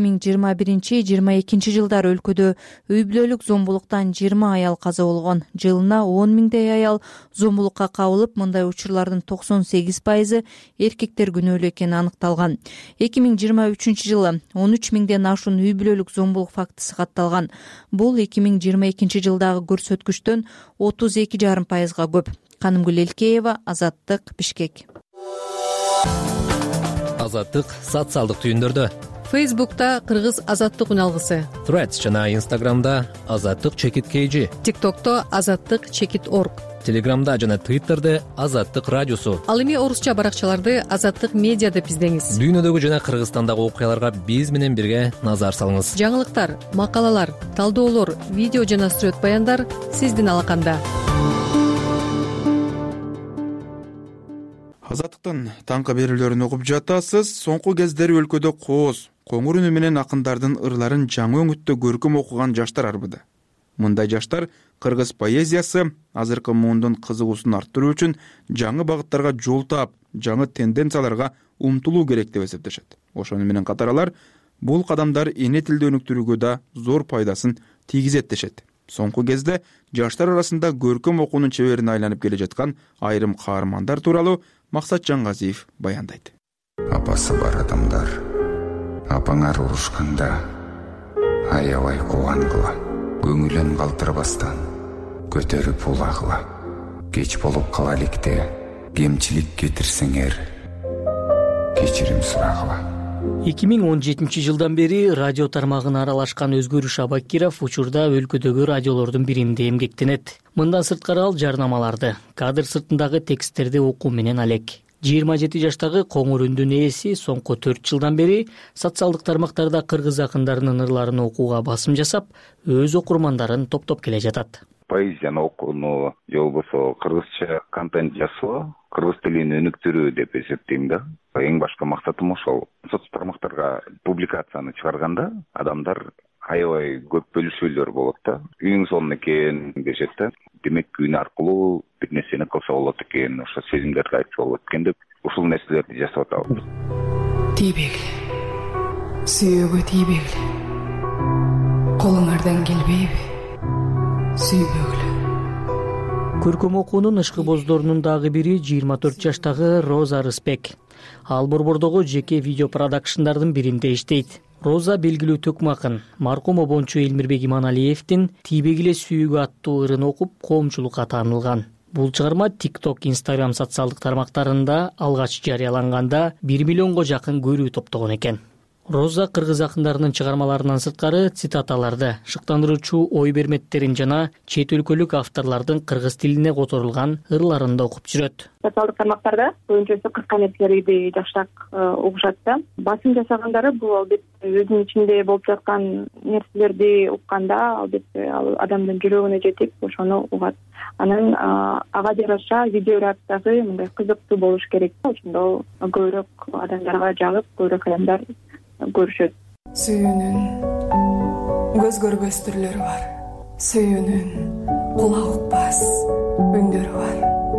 2021-22 жылдары өлкөдө үй бүлөлүк зомбулуктан 20 аял каза болгон. Жылына 10 миңдей аял зомбулукка кабылып, мындай учурлардын 98% эркектер күнөөлүү экени аныкталган. 2023 жылы 13 миңден ашуун үй бүлөлүк зомбулук фактысы катталган. Бул 2022 жылдагы көрсөткүчтөн 32,5%га көп. Канымгүл Элкеева, Азаттык, Бишкек. Азаттык социалдык түйүндөрдө. Фейсбукта Кыргыз Азаттык үналгысы. Threads жана Instagramда Азаттык_KG. TikTokто Азаттык_org. Телеграмда жана Twitterде Азаттык радиосу. Ал эми орусча баракчаларды Азаттык медиа деп издеңиз. Дүйнөдөгү жана Кыргызстандагы окуяларга биз менен бирге назар салыңыз. Жаңылыктар, макалалар, талдоолор, видео жана сүрөт баяндар сиздин алаканда. Азаттыктын таңкы берүүлөрүн угуп жатасыз. Соңку кездери өлкөдө кооз, коңур үнү менен акындардын ырларын жаңы өңүттө көркөм окуган жаштар арбыды. Мындай жаштар кыргыз поэзиясы азыркы муундун кызыгуусун арттыруу үчүн жаңы багыттарга жол таап, жаңы тенденцияларга умтулуу керек деп эсептешет. Ошону менен катар алар бул кадамдар эне тилди өнүктүрүүгө да зор пайдасын тийгизет дешет. Соңку кезде жаштар арасында көркөм окуунун чеберине айланып келе жаткан айрым каармандар тууралуу Максат Жаңгазиев баяндайт. Апасы бар адамдар апаңар урушканда аябай кубангыла, көңүлөн калтырбастан көтөрүп улагыла. Кеч болуп кала электе кемчилик кетирсеңер кечирим сурагыла. 2017 жылдан бери радио тармагына аралашкан Өзгөрүш Шабакиров учурда өлкөдөгү радиолордун биринде эмгектенет. Мындан сырткары ал жарнамаларды, кадр сыртындагы тексттерди окуу менен алек. 27 жаштагы коңур үндүн ээси соңку 4 жылдан бери социалдык тармактарда кыргыз акындарынын ырларын окууга басым жасап, өз окурмандарын топтоп келе жатат. Поэзияны окууну же болбосо кыргызча контент жасоо, кыргыз тилин өнүктүрүү деп эсептейм да. Эң башкы максатым ошол. Соц тармактарга публикацияны чыгарганда адамдар аябай көп бөлүшүүлөр болот да. Үйүң сонун экен дешет да. Демек үн аркылуу бир нерсени кылса болот экен, ошо сезимдерди айтса болот экен деп ушул нерселерди жасап атабыз. Тийбегиле, сүйүүгө тийбегиле, колуңардан келбейби, сүйбөгүлө. Көркөм окуунун ышкыбоздорунун дагы бири 24 жаштагы Роза Рыспек. Ал Борбордогу жеке видео продакшндардын биринде иштейт. Роза белгилүү төкмө акын маркум обончу Элмирбек Иманалиевдин «Тийбегиле сүйүүгө» аттуу ырын окуп, коомчулукка таанылган. Бул чыгарма TikTok, Instagram социалдык тармактарында алгач жарыяланганда 1 миллионго жакын көрүү топтогон экен. Роза кыргыз акындарынын чыгармаларынан сырткары цитаталарды, шыктандыруучу ой берметтерин жана чет өлкөлүк авторлордун кыргыз тилине которулган ырларын да окуп жүрөт. Социалдык тармактарда көбүнчөсү кыска нерселерди жакшыраак угушат да. Басым жасагандары бул албетте өзүнүн ичинде болуп жаткан нерселерди укканда албетте ал адамдын жүрөгүнө жетип, ошону угат. Анан ага жараша видеорядагы мындай кызыктуу болуш керек. Ошондо көбүрөөк адамдарга жагып, көбүрөөк адамдар көрүшөт. Сүйүүнүн көз көрбөс түрлөрү бар. Сүйүүнүн кулак укпас үндөрү бар.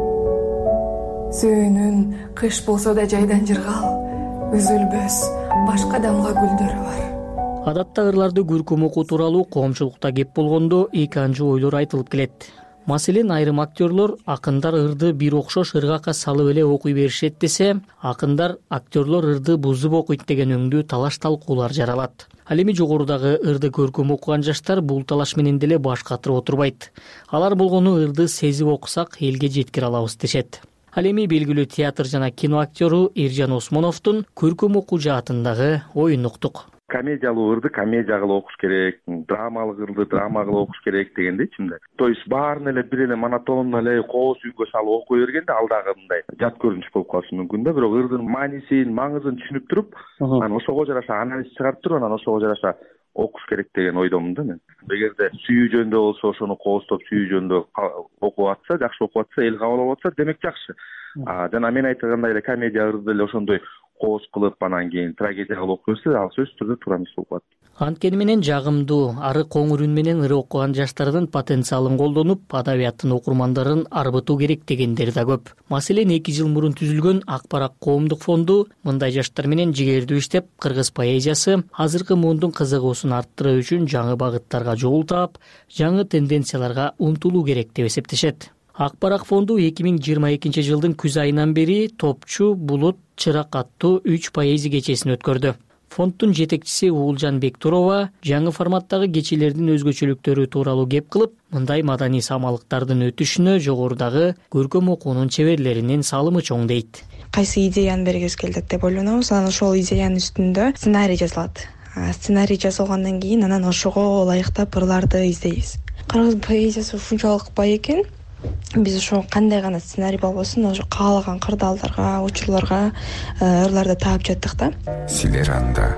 Сүйүүнүн кыш болсо да жайдан жыргал, үзүлбөс башка дамга гүлдөрү бар. Адатта ырларды көркөм окуу тууралуу коомчулукта кеп болгондо эки анча ойлор айтылып келет. Маселен, айрым актерлор акындар ырды бир окшош ыргакка салып эле окуй беришет десе, акындар актерлор ырды бузуп окуйт деген өңдүү талаш талкуулар жаралат. Ал эми жогорудагы ырды көркөм окуган жаштар бул талаш менен деле баш катырып отурбайт. Алар болгону ырды сезип окусак элге жеткире алабыз дешет. Ал эми белгилүү театр жана кино актеру Эржан Осмоновдун көркөм окуу жаатындагы оюн уктук. Комедиялуу ырды комедия кылып окуш керек, драмалык ырды драма кылып окуш керек дегенде ичимде. То есть баарын эле бир эле монотонно эле кооз үнгө салып окуй бергенде ал дагы мындай жат көрүнүш болуп калышы мүмкүн да. Бирок ырдын маанисин, маңызын түшүнүп туруп, анан ошого жараша анализ чыгарып туруп, анан ошого жараша окуш керек деген ойдомун да мен. Эгерде сүйүү жөнүндө болсо, ошону кооздоп сүйүү жөнүндө окуп атса, жакшы окуп атса, эл кабыл алып атса, демек жакшы. Жана мен айткандай эле комедия ырды эле ошондой кооз кылып, анан кийин трагедия кылып окуп берсе, ал сөзсүз түрдө туура эмес болуп калат. Анткени менен жагымдуу, ары коңур үн менен ыры окуган жаштардын потенциалын колдонуп, адабияттын окурмандарын арбытуу керек дегендер да көп. Маселен, 2 жыл мурун түзүлгөн Ак Барак коомдук фонду мындай жаштар менен жигердүү иштеп, кыргыз поэзиясы азыркы муундун кызыгуусун арттыруу үчүн жаңы багыттарга жол таап, жаңы тенденцияларга умтулуу керек деп эсептешет. Ак Барак фонду 2022 жылдын күз айынан бери Топчу, Булут, Чырак аттуу 3 поэзия кечесин өткөрдү. Фонддун жетекчиси Уулжан Бектурова жаңы форматтагы кечелердин өзгөчөлүктөрү тууралуу кеп кылып, мындай маданий самалыктардын өтүшүнө жогорудагы көркөм окуунун чеберлеринин салымы чоң дейт. Кайсы идеяны бергибиз келдик деп ойлонобуз, анан ошол идеянын үстүндө сценарий жазылат. Сценарий жазылгандан кийин анан ошого ылайыктап ырларды издейбиз. Кыргыз поэзиясы ушунчалык бай экен. Биз ошо кандай гана сценарий болбосун, ошо каалаган кырдаалдарга, учурларга ырларды таап жаттык да. Силер анда,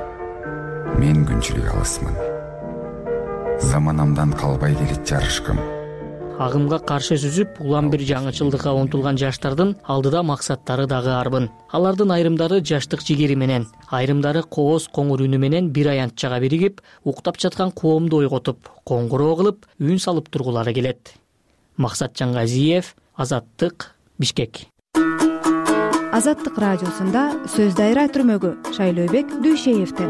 мен күнчүлүк алысмын. Заманамдан калбай келет жарышкым. Агымга каршы сүзүп, улам бир жаңычылдыкка умтулган жаштардын алдыда максаттары дагы арбын. Алардын айрымдары жаштык жигери менен, айрымдары кооз коңур үнү менен бир аянтчага биригип, уктап жаткан коомду ойготуп, коңгуроо кылып, үн салып тургулары келет. Максатжан Газиев, Азаттык, Бишкек. Азаттык радиосунда сөз дайра түрмөгү Шайлообек Дүйшеевден.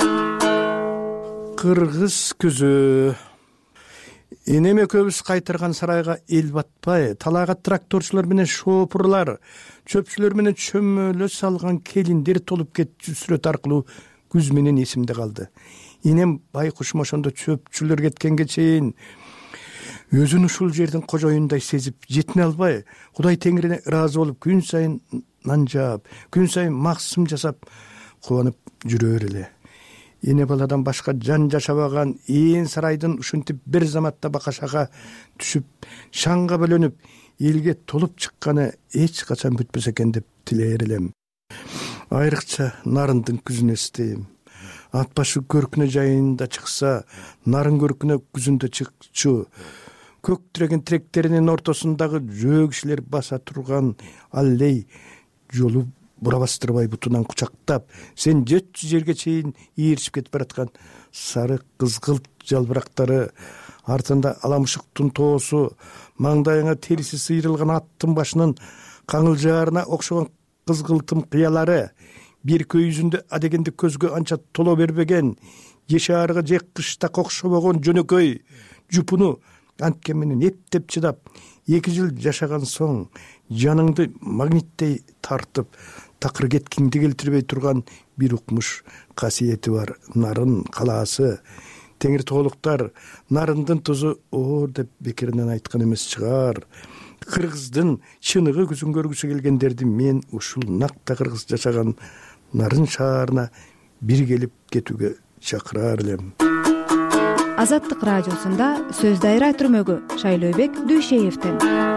Кыргыз күзү. Энем экөөбүз кайтырган сарайга эл батпай, талайга тракторчулар менен шопурлар, чөпчүлөр менен чөмөлө салган келиндер толуп кетчү сүрөт аркылуу күз менен эсимде калды. Энем байкушум ошондо чөпчүлөр кеткенге чейин өзүн ушул жердин кожоюндай сезип жетине албай Кудай Теңирине ыраазы болуп күн сайын нан жаап, күн сайын максым жасап кубанып жүрөр эле. Эне баладан башка жан жашабаган ээн сарайдын ушинтип бир заматта бакашага түшүп, шаңга бөлөнүп, элге толуп чыкканы эч качан бүтпөсө экен деп тилээр элем. Айрыкча нарындын күзүн эстейм. Ат башы көркүнө жайында чыкса, нарын көркүнө күзүндө чыкчу. Көк тиреген тиректеринин ортосундагы жөө кишилер баса турган аллей жолу бура бастырбай бутунан кучактап, сен 400 жерге чейин ийиришип кетип бараткан сары кызгылт жалбырактары, артында аламышыктын тоосу, маңдайыңа териси сыйрылган аттын башынын каңылжаарына окшогон кызгылтым кыялары, бир көйүзүндө адегенди көзгө анча толо бербеген, жешаарыга же кышта окшобогон жөнөкөй жупуну антке менен эптеп чыдап, 2 жыл жашаган соң жаныңды магниттей тартып, такыр кеткиңди келтирбей турган бир укмуш касиети бар нарын калаасы. Теңир тоолуктар нарындын тузу оор деп бекеринен айткан эмес чыгар. Кыргыздын чыныгы күзүн көргүсү келгендерди мен ушул накта кыргыз жашаган нарын шаарына бир келип кетүүгө чакырар элем. Азаттык радиосунда сөз дайра түрмөгү Шайлообек Дүйшеевден.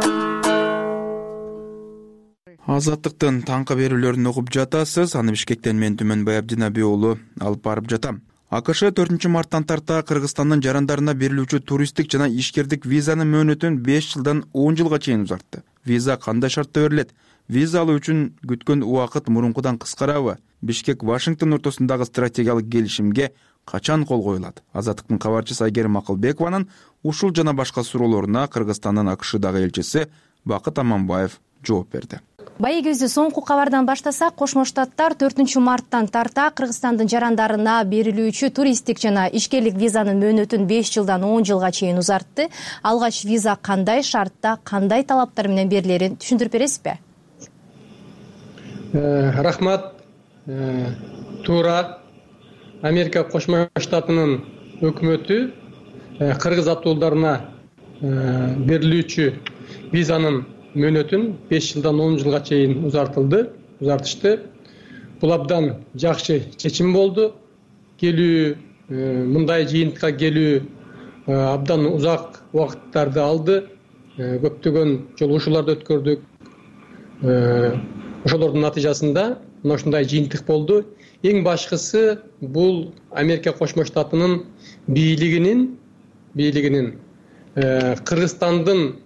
Азаттыктын таңкы берүүлөрүн угуп жатасыз. Аны Бишкектен мен Түмөнбай Абдинабий уулу алып барып жатам. АКШ 4 марттан тарта Кыргызстандын жарандарына берилүүчү туристтик жана ишкердик визанын мөөнөтүн 5 жылдан 10 жылга чейин узартты. Виза кандай шартта берилет? Виза алуу үчүн күткөн убакыт мурункудан кыскарабы? Бишкек Вашингтон ортосундагы стратегиялык келишимге качан кол коюлат? Азаттыктын кабарчысы Айгерим Акылбекованын ушул жана башка суроолоруна Кыргызстандын АКШдагы элчиси Бакыт Аманбаев жооп берди. Байегибизди соңку кабардан баштасак, Кошмо Штаттар 4 марттан тарта Кыргызстандын жарандарына берилүүчү туристтик жана ишкерлик визанын мөөнөтүн 5 жылдан 10 жылга чейин узартты. Алгач виза кандай шартта, кандай талаптар менен берилерин түшүндүрүп бересизби? Рахмат. Туура Америка Кошмо Штатынын өкмөтү кыргыз атуулдарына берилүүчү визанын мөөнөтүн 5 жылдан 10 жылга чейин узартышты. Бул абдан жакшы чечим болду. Келүү, мындай жыйынтыкка келүү абдан узак убакыттарды алды. Көптөгөн жолугушууларды өткөрдүк. Ошолордун натыйжасында мына ушундай жыйынтык болду. Эң башкысы бул Америка Кошмо Штатынын бийлигинин Кыргызстандын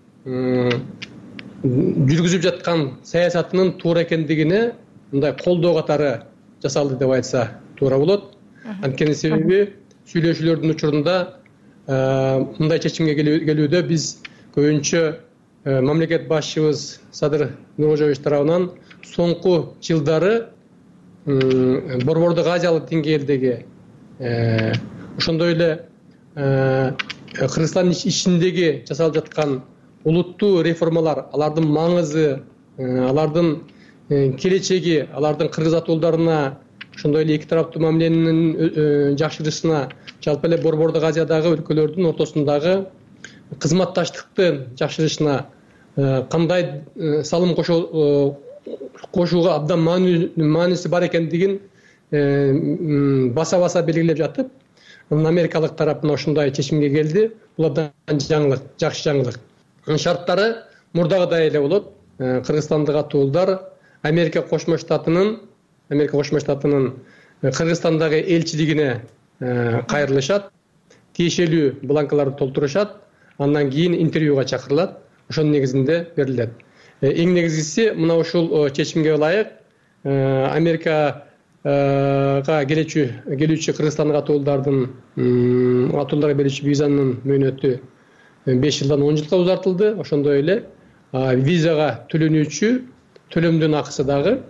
жүргүзүп жаткан саясатынын туура экендигине мындай колдоо катары жасалды деп айтса туура болот. Анткени себеби сүйлөшүүлөрдүн учурунда мындай чечимге келүүдө биз көбүнчө мамлекет башчыбыз Садыр Нуркожоевич тарабынан соңку жылдары Борбордук Азиялык деңгээлдеги ошондой эле Кыргызстандын ичиндеги жасалып жаткан улуттуу реформалар, алардын маңызы, алардын келечеги, алардын кыргыз атуулдарына ошондой эле эки тараптуу мамиленин жакшырышына, жалпы эле Борбордук Азиядагы өлкөлөрдүн ортосундагы кызматташтыктын жакшырышына кандай салым кошууга абдан мааниси бар экендигин баса белгилеп жатып, америкалык тарап мына ушундай чечимге келди. Бул абдан жаңылык, жакшы жаңылык. Шарттары мурдагыдай эле болот. Кыргызстандык атуулдар Америка Кошмо Штатынын Кыргызстандагы элчилигине кайрылышат, тиешелүү бланкаларды толтурушат, андан кийин интервьюга чакырылат. Ошонун негизинде берилет. Эң негизгиси мына ушул чечимге ылайык Америкага келүүчү Кыргызстандык атуулдарга берүүчү визанын мөөнөтү 5 жылдан 10 жылга узартылды. Ошондой эле визага төлөнүүчү төлөмдүн акысы дагы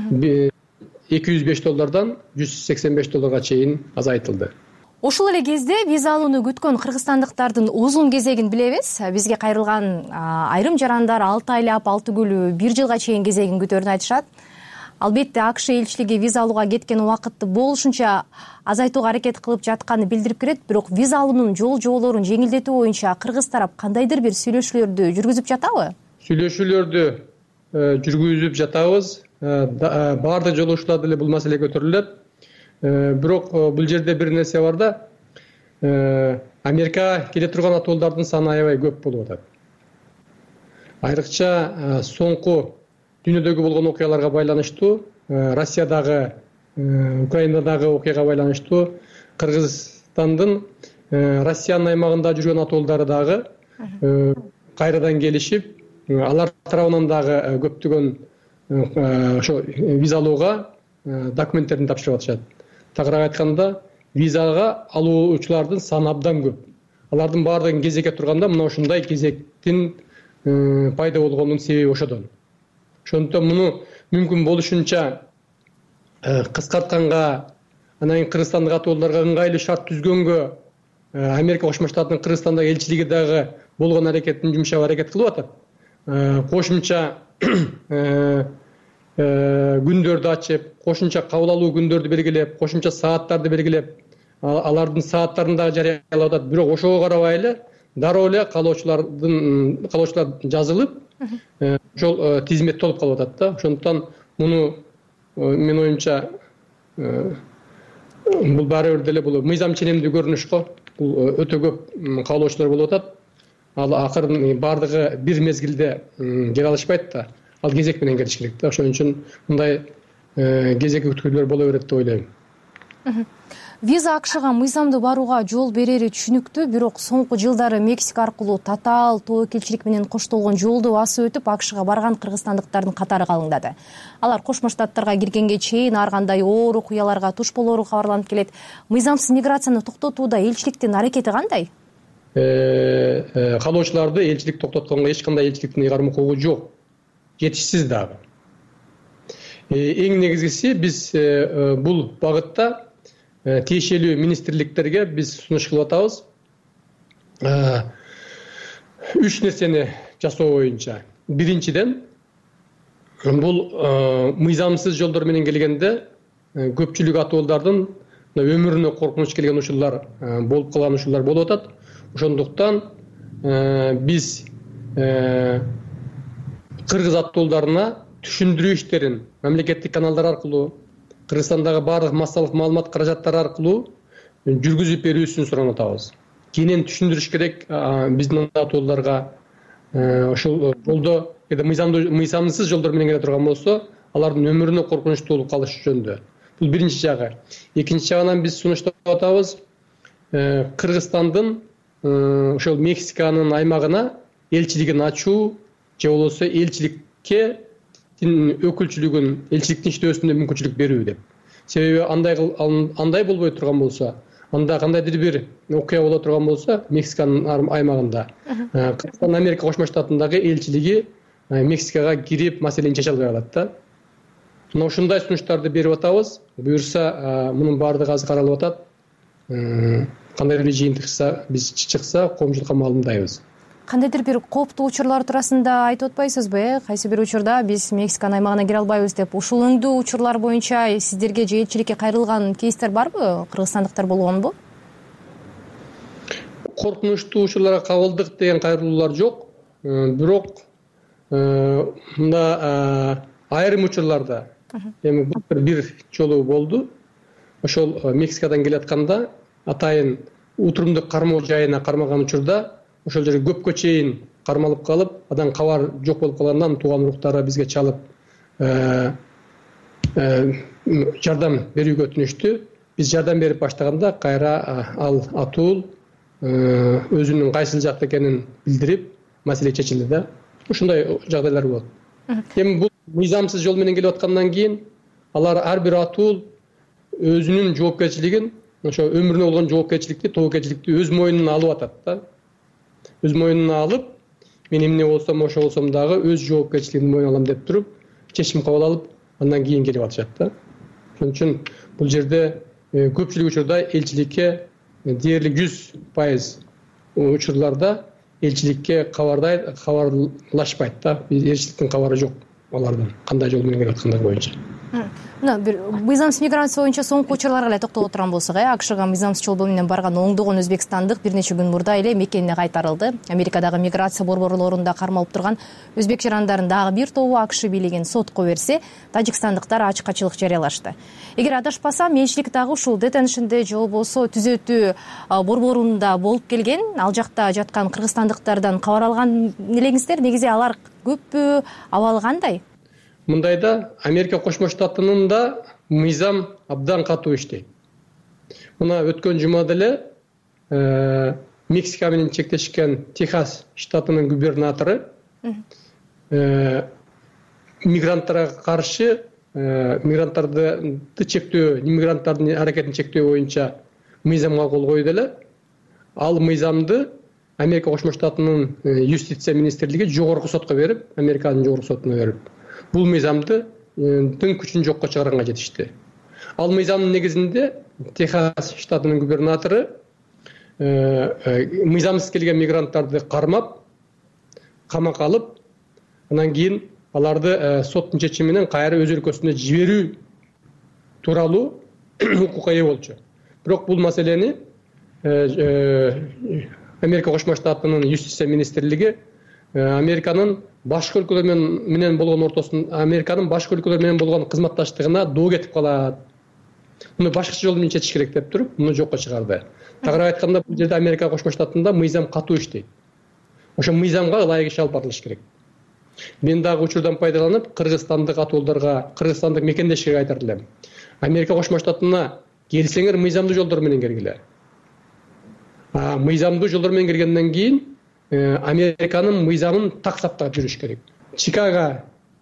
$205 $185 чейин азайтылды. Ушул эле кезде виза алууну күткөн кыргызстандыктардын узун кезегин билебиз. Бизге кайрылган айрым жарандар 6 айлап, 6 күлүү, 1 жылга чейин кезегин күтөрүн айтышат. Албетте АКШ элчилиги виза алууга кеткен убакытты болушунча азайтууга аракет кылып жатканын билдирип келет. Бирок виза алуунун жол-жоболорун жеңилдетүү боюнча кыргыз тарап кандайдыр бир сүйлөшүүлөрдү жүргүзүп жатабы? Сүйлөшүүлөрдү жүргүзүп жатабыз. Баардык жолоочулар деле бул маселе көтөрүлөт. Бирок бул жерде бир нерсе бар да, Америкага келе турган атуулдардын саны аябай көп болуп атат. Айрыкча соңку дүйнөдөгү болгон окуяларга байланыштуу, Россиядагы, Украинадагы окуяга байланыштуу Кыргызстандын Россиянын аймагында жүргөн атуулдары дагы кайрадан келишип, алар тарабынан дагы көптөгөн ошо виза алууга документтерин тапшырып атышат. Тагыраак айтканда, визага алуучулардын саны абдан көп. Алардын баардыгын кезекке турганда мына ушундай кезектин пайда болгонунун себеби ошодон. Ошондуктан муну мүмкүн болушунча кыскартканга, анан кийин Кыргызстандык атуулдарга ыңгайлуу шарт түзгөнгө Америка Кошмо Штаттын Кыргызстандагы элчилиги дагы болгон аракетин жумшап аракет кылып атат. Кошумча күндөрдү ачып, кошумча кабыл алуу күндөрдү белгилеп, кошумча сааттарды белгилеп, алардын сааттарын дагы жарыялап атат. Бирок ошого карабай эле дароо эле каалоочулар жазылып, ошол тизмет толуп калып атат да. Ошондуктан муну менин оюмча бул баары бир деле бул мыйзам ченемдүү көрүнүш го. Бул өтө көп каалоочулар болуп атат. Ал акырын баардыгы бир мезгилде келе алышпайт да. Ал кезек менен келиш керек да. Ошон үчүн мындай кезек күткүлөр боло берет деп ойлойм. Виза АКШга мыйзамдуу барууга жол берери түшүнүктүү, бирок соңку жылдары Мексика аркылуу татаал тобокелчилик менен коштолгон жолду басып өтүп АКШга барган кыргызстандыктардын катары калыңдады. Алар Кошмо Штаттарга киргенге чейин ар кандай оор окуяларга туш болоору кабарланып келет. Мыйзамсыз миграцияны токтотууда элчиликтин аракети кандай? Каалоочуларды элчилик токтотконго эч кандай элчиликтин ыйгарым укугу жок. Жетишсиз дагы. Эң негизгиси биз бул багытта тиешелүү министрликтерге биз сунуш кылып атабыз. 3 нерсени жасоо боюнча. Биринчиден, бул мыйзамсыз жолдор менен келгенде көпчүлүк атуулдардын өмүрүнө коркунуч келген учурлар болуп калган учурлар болуп атат. Ошондуктан биз кыргыз атуулдарына түшүндүрүү иштерин мамлекеттик каналдар аркылуу, Кыргызстандагы баардык массалык маалымат каражаттары аркылуу жүргүзүп берүүсүн суранып атабыз. Кийинен түшүндүрүш керек биздин атуулдарга ошол жолдо мыйзамсыз жолдор менен келе турган болсо, алардын өмүрүнө коркунучтуу болуп калышы жөнүндө. Бул биринчи жагы. Экинчи жагынан биз сунуштап атабыз Кыргызстандын ошол Мексиканын аймагына элчилигин ачуу же болбосо элчиликке элчиликтин иштөөсүндө мүмкүнчүлүк берүү деп. Себеби андай болбой турган болсо, анда кандайдыр бир окуя боло турган болсо, Мексиканын аймагында Кыргызстан Америка Кошмо Штатындагы элчилиги Мексикага кирип маселени чече албай калат да. Мына ушундай сунуштарды берип атабыз. Буюрса, мунун баардыгы азыр каралып атат. Кандайдыр бир жыйынтык чыкса, коомчулукка маалымдайбыз. Кандайдыр бир кооптуу учурлар туурасында айтып атпайсызбы? Кайсы бир учурда биз Мексиканын аймагына кире албайбыз деп, ушул өңдүү учурлар боюнча сиздерге же элчиликке кайрылган кейстер барбы? Кыргызстандыктар болгонбу? Коркунучтуу учурларга кабылдык деген кайрылуулар жок. Бирок мында айрым учурларда эми бир жолу болду. Ошол Мексикадан келатканда атайын утурумдук кармоо жайына кармаган учурда ошол жерге көпкө чейин кармалып калып, адан кабар жок болуп калгандан тууган уруктары бизге чалып жардам берүүгө өтүнүштү. Биз жардам берип баштаганда кайра ал атуул өзүнүн кайсыл жакта экенин билдирип, маселе чечилди да. Ушундай жагдайлар болот. Эми бул мыйзамсыз жол менен келип аткандан кийин алар ар бир атуул өзүнүн жоопкерчилигин, ошо өмүрүнө болгон жоопкерчиликти, тобокелчиликти өз мойнуна алып атат да. Өз мойнуна алып, мен эмне болсом, ошо болсом дагы өз жоопкерчилигин мойнуна алам деп туруп, чечим кабыл алып, андан кийин келип атышат да. Ошон үчүн бул жерде көпчүлүк учурда элчиликке дээрлик 100% учурларда элчиликке кабарлашпайт да. Элчиликтин кабары жок алардан кандай жол менен келип аткандыгы боюнча. мына бир мыйзамсыз миграция боюнча соңку учурларга эле токтоло турган болсок, акшга мыйзамсыз жол менен барган оңдогон өзбекстандык бир нече күн мурда эле мекенине кайтарылды. Америкадагы миграция борборлорунда кармалып турган өзбек жарандарын дагы бир тобу акш бийлигин сотко берсе, тажикстандыктар ачкачылык жарыялашты. Эгер адашпасам, элчилик дагы ушул детеншнде же болбосо түзөтүү борборунда болуп келген. Ал жакта жаткан кыргызстандыктардан кабар алган элеңиздер, негизи алар көппү, абалы кандай? Мындайда Америка Кошмо Штатынында мыйзам абдан катуу иштейт. Мына өткөн жумада эле Мексика менен чектешкен Техас штатынын губернатору мигранттарга каршы мигранттарды чектөө, иммигранттардын аракетин чектөө боюнча мыйзамга кол койду эле. Ал мыйзамды Америка Кошмо Штатынын юстиция министрлиги жогорку сотко берип, Американын жогорку сотуна берип, бул мыйзамды тың күчүн жокко чыгаранга жетишти. Ал мыйзамдын негизинде Техас штатынын губернатору мыйзамсыз келген мигранттарды кармап, камакка алып, анан кийин аларды соттун чечими менен кайра өз өлкөсүнө жиберүү тууралуу укукка ээ болчу. Бирок бул маселени Америка Кошмо Штатынын юстиция министрлиги Американын башка өлкөлөр менен болгон Американын башка өлкөлөр менен болгон кызматташтыгына доо кетип калат. Муну башкача жол менен чечиш керек деп туруп, муну жокко чыгарды. Тагыраак айтканда, бул жерде Америка Кошмо Штатында мыйзам катуу иштейт. Ошо мыйзамга ылайык иш алып барылыш керек. Мен дагы учурдан пайдаланып, кыргызстандык атуулдарга, кыргызстандык мекендешке айтар элем. Америка Кошмо Штатына келсеңер, мыйзамдуу жолдор менен киргиле. Мыйзамдуу жолдор менен киргенден кийин Американын мыйзамын таксаптап жүрүш керек. Чикаго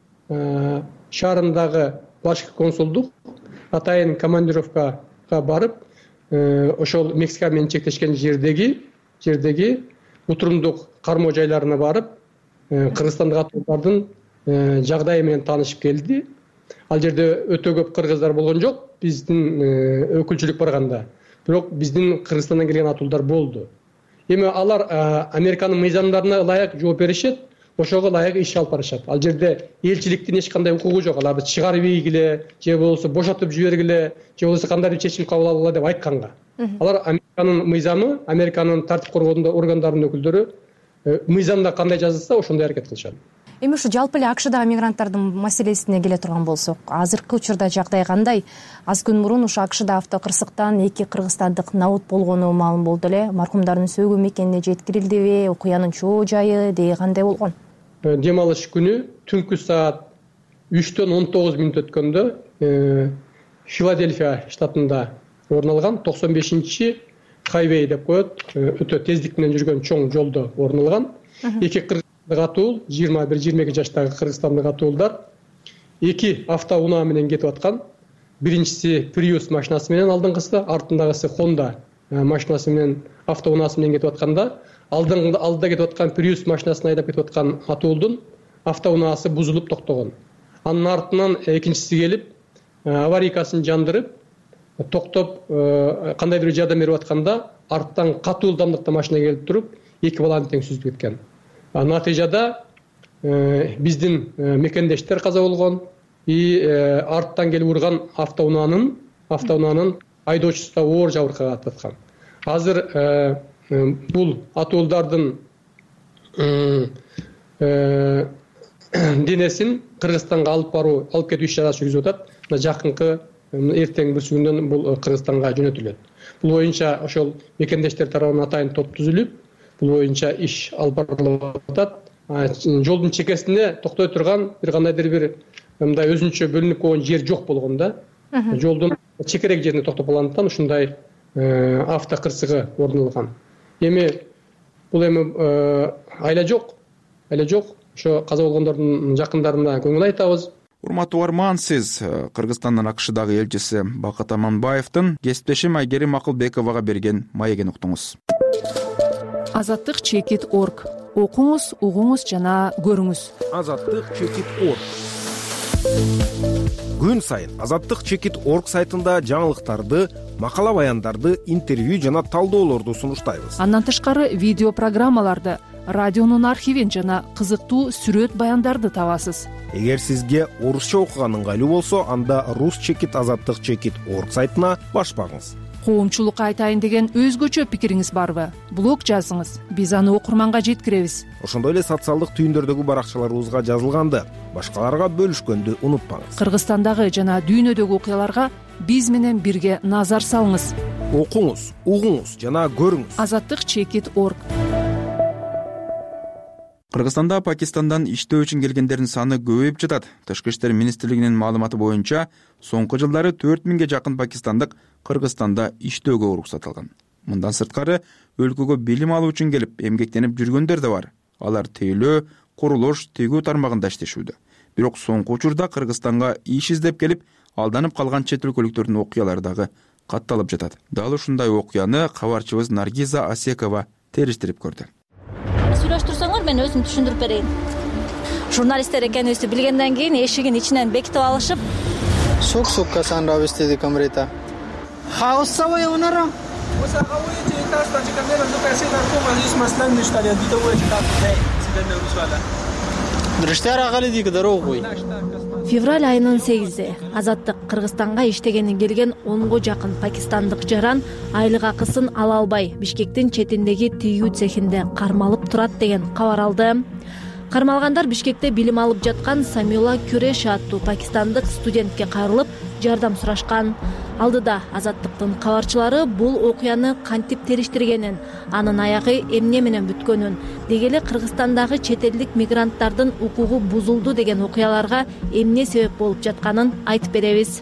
шаарындагы башкы консулдук атайын командировкага барып, ошол Мексика менен чектешкен жердеги утурумдук кармоо жайларына барып, кыргызстандык атуулардын жагдайы менен таанышып келди. Ал жерде өтө көп кыргыздар болгон жок, биздин өкүлчүлүк барганда. Бирок биздин Кыргызстандан келген атуулдар болду. Эми алар Американын мыйзамдарына ылайык жооп беришет, ошого ылайык иш алып барышат. Ал жерде элчиликтин эч кандай укугу жок. Аларды чыгарып ийгиле, же болбосо бошотуп жибергиле, же болбосо кандай бир чечим кабыл алгыла деп айтканга. Алар Американын мыйзамы, Американын тартип коргоо органдарынын өкүлдөрү мыйзамда кандай жазылса, ошондой аракет кылышат. Эми ушу жалпы эле акшдагы мигранттардын маселесине келе турган болсок, азыркы учурда жагдай кандай? Аз күн мурун ушу акшда автокырсыктан 2 кыргызстандык набут болгону маалым болду эле. Маркумдардын сөгүү мекенине жеткирилдиби, окуянын чоо жайы деги кандай болгон? Дем алыш күнү түнкү саат 3-төн 19 мүнөт өткөндө Филадельфия штатында орун алган 95-чи хайвей деп коет, өтө тездик менен жүргөн чоң жолдо орун алган. 2 кыргызстандык атуул, 21-22 жаштагы кыргызстандык атуулдар 2 автоунаа менен кетип аткан. Биринчиси Prius машинасы менен алдыңкысы, артындагысы Honda машинасы менен автоунаасы менен кетип атканда, алдыда кетип аткан Prius машинасын айдап кетип аткан атуулдун автоунаасы бузулуп токтогон. Анын артынан экинчиси келип, аварийкасын жандырып, токтоп, кандайдыр бир жардам берип атканда, арттан катуу ылдамдыкта машина келип туруп, 2 баланы тең сүзүп кеткен. Натыйжада биздин мекендештер каза болгон, арттан келип урган автоунаанын айдоочусу да оор жабыркага аткан. Азыр бул атуулдардын денесин Кыргызстанга алып кетүү иш-чарасы жүргүзүлүп атат. Жакынкы эртең бир күндөн бул Кыргызстанга жөнөтүлөт. Бул боюнча ошол мекендештер тарабынан атайын топ түзүлүп, бул боюнча иш алып барылып атат. Жолдун чекесине токтой турган бир кандайдыр бир мындай өзүнчө бөлүнүп койгон жер жок болгон да. Жолдун чекерек жерине токтоп калгандыктан ушундай автокырсыгы орун алган. Эми бул айла жок. Ошо каза болгондордун жакындарына көңүл айтабыз. Урматтуу арман, сиз Кыргызстандын акшдагы элчиси Бакыт Аманбаевдин кесиптешим Айгерим Акылбековага берген маегин уктуңуз. Азаттык.org. Окуңуз, угуңуз жана көрүңүз. Азаттык.org. Күн сайын Азаттык.org сайтында жаңылыктарды, макала баяндарды, интервью жана талдоолорду сунуштайбыз. Андан тышкары видео программаларды, радионун архивин жана кызыктуу сүрөт баяндарды табасыз. Эгер сизге орусча окуган ыңгайлуу болсо, анда ruschekit.org сайтына баш багыңыз. Коомчулукка айтайын деген өзгөчө пикириңиз барбы? Блог жазыңыз, биз аны окурманга жеткиребиз. Ошондой эле социалдык түйүндөрдөгү баракчаларыбызга жазылганды башкаларга бөлүшкөндү унутпаңыз. Кыргызстандагы жана дүйнөдөгү окуяларга биз менен бирге назар салыңыз. Окуңуз, угуңуз жана көрүңүз. Азаттык.org. Кыргызстанда Пакистандан иштөө үчүн келгендердин саны көбөйүп жатат. Тышкы иштер министрлигинин маалыматы боюнча, соңку жылдары 4000ге жакын пакистандык Кыргызстанда иштөөгө уруксат алган. Мындан сырткары, өлкөгө билим алуу үчүн келип, эмгектенип жүргөндөр да бар. Алар тейлөө, курулуш, тигүү тармагында иштешүүдө. Бирок соңку учурда Кыргызстанга иш издеп келип, алданып калган чет өлкөлүктөрдүн окуялары дагы катталып жатат. Дал ушундай окуяны кабарчыбыз Наргиза Асекова териштирип көрдү. Сүйлөштүрсөңөр, мен өзүм түшүндүрүп берейин. Журналисттер экенибизди билгенден кийин эшигин ичинен бекитип алышып, Сук-сукка санравистеди камрита. Хаусавая унара. Февраль айынын 8-и Азаттык Кыргызстанга иштегени келген 10го жакын пакистандык жаран айлык акысын ала албай Бишкектин четиндеги тигүү цехинде кармалып турат деген кабар алды. Кармалгандар Бишкекте билим алып жаткан Самила Күреш аттуу пакистандык студентке кайрылып жардам сурашкан. Алдыда Азаттыктын кабарчылары бул окуяны кантип териштиргенин, анын аягы эмне менен бүткөнүн, деги эле Кыргызстандагы чет элдик мигранттардын укугу бузулду деген окуяларга эмне себеп болуп жатканын айтып беребиз.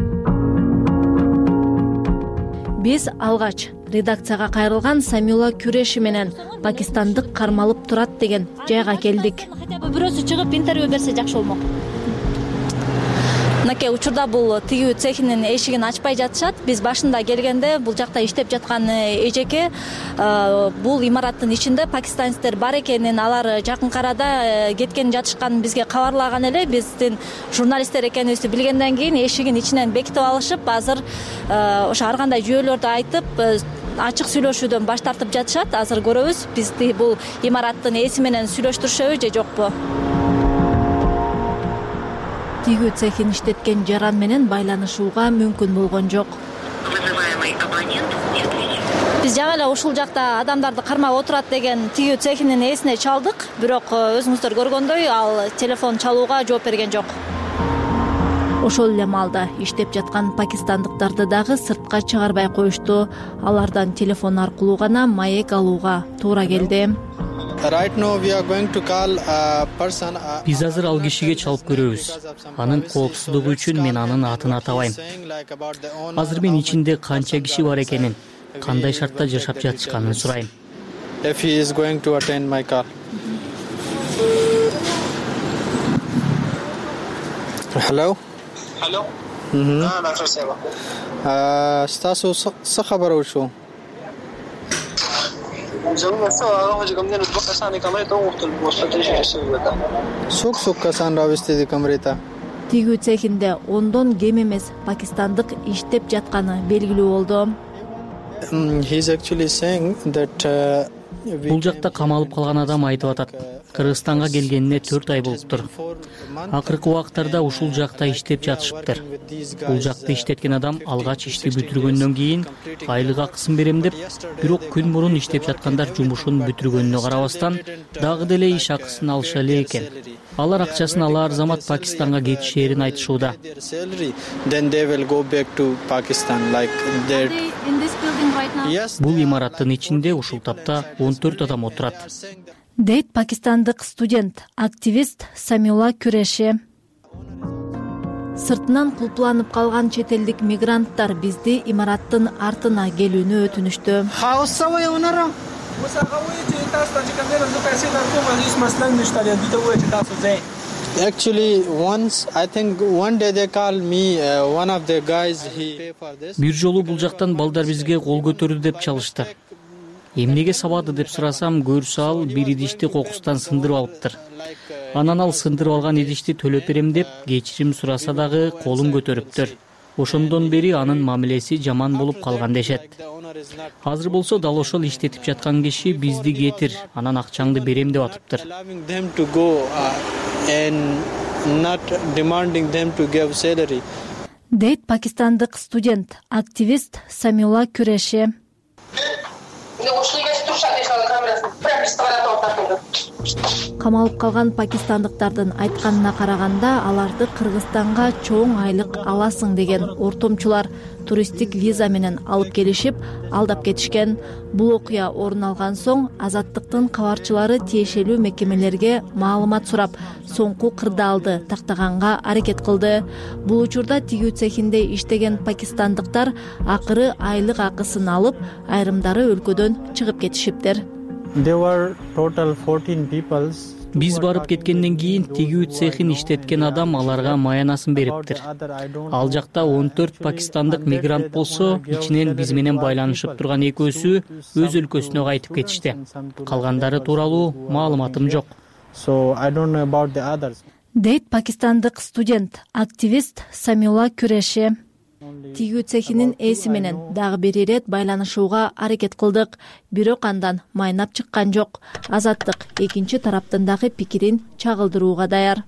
Биз алгач редакцияга кайрылган Самила Күреши менен пакистандык кармалып турат деген жайга келдик. Бирөөсү чыгып интервью берсе жакшы болмок. Мынакей учурда бул тигүү цехинин эшигин ачпай жатышат. Биз башында келгенде бул жакта иштеп жаткан эжеке бул имараттын ичинде пакистанецтер бар экенин, алар жакын арада кеткен жатышканын бизге кабарлаган эле. Биздин журналисттер экенибизди билгенден кийин эшигин ичинен бекитип алышып, азыр ошо ар кандай жүйөлөрдү айтып ачык сүйлөшүүдөн баш тартып жатышат. Азыр көрөбүз, бизди бул имараттын ээси менен сүйлөштүрүшөбү же жокпу. Тигүү цехин иштеткен жаран менен байланышууга мүмкүн болгон жок. Биз жаңы эле ушул жакта адамдарды кармап отурат деген тигүү цехинин ээсине чалдык, бирок өзүңүздөр көргөндөй ал телефон чалууга жооп берген жок. Ошол эле маалда иштеп жаткан пакистандыктарды дагы сыртка чыгарбай коюшту. Алардан телефон аркылуу гана маек алууга туура келди. Биз азыр ал кишиге чалып көрөбүз. Анын коопсуздугу үчүн мен анын атын атабайм. Азыр мен ичинде канча киши бар экенин, кандай шартта жашап жатышканын сурайм. Hello. Стасу са хабар ушу? Сук-сукка санравистеди камрита. Тигүү цехинде ондон кем эмес пакистандык иштеп жатканы белгилүү болду. Бул жакта камалып калган адам айтып атат. Кыргызстанга келгенине 4 ай болуптур. Акыркы убактарда ушул жакта иштеп жатышыптыр. Бул жакта иштеткен адам алгач ишти бүтүргөндөн кийин айлык акысын берем деп, бирок күн мурун иштеп жаткандар жумушун бүтүргөнүнө карабастан дагы деле иш акысын алыша эле экен. Алар акчасын алар замат Пакистанга кетишээрин айтышууда. Бул имараттын ичинде ушул тапта 14 адам отурат. Дейт пакистандык студент, активист Самила Күреши. Сыртынан кулпланып калган чет элдик мигранттар бизди имараттын артына келүүнү өтүнүштү. Бир жолу бул жактан балдар бизге кол көтөрдү деп чалышты. Эмнеге сабады деп сурасам, көрсө ал бир идишти кокустан сындырып алыптыр. Анан ал сындырып алган идишти төлөп берем деп кечирим сураса дагы колун көтөрүптүр. Ошондон бери анын мамилеси жаман болуп калган дешет. Азыр болсо дал ошол иштетип жаткан киши бизди кетир, анан акчаңды берем деп атыптыр. Дейт пакистандык студент, активист Самила Күреши. Камалып калган пакистандыктардын айтканына караганда, аларды Кыргызстанга чоң айлык аласың деген ортомчулар туристтик виза менен алып келишип, алдап кетишкен. Бул окуя орун алган соң Азаттыктын кабарчылары тиешелүү мекемелерге маалымат сурап, соңку кырдаалды тактаганга аракет кылды. Бул учурда тигүү цехинде иштеген пакистандыктар акыры айлык акысын алып, айрымдары өлкөдөн чыгып кетишиптир. Биз барып кеткенден кийин тигүү цехин иштеткен адам аларга маянасын бериптир. Ал жакта 14 пакистандык мигрант болсо, ичинен биз менен байланышып турган экөөсү өз өлкөсүнө кайтып кетишти. Калгандары тууралуу маалыматым жок. Дейт пакистандык студент, активист Самила Күреши. Тигүү цехинин ээси менен дагы бир ирет байланышууга аракет кылдык, бирок андан майнап чыккан жок. Азаттык экинчи тараптын дагы пикирин чагылдырууга даяр.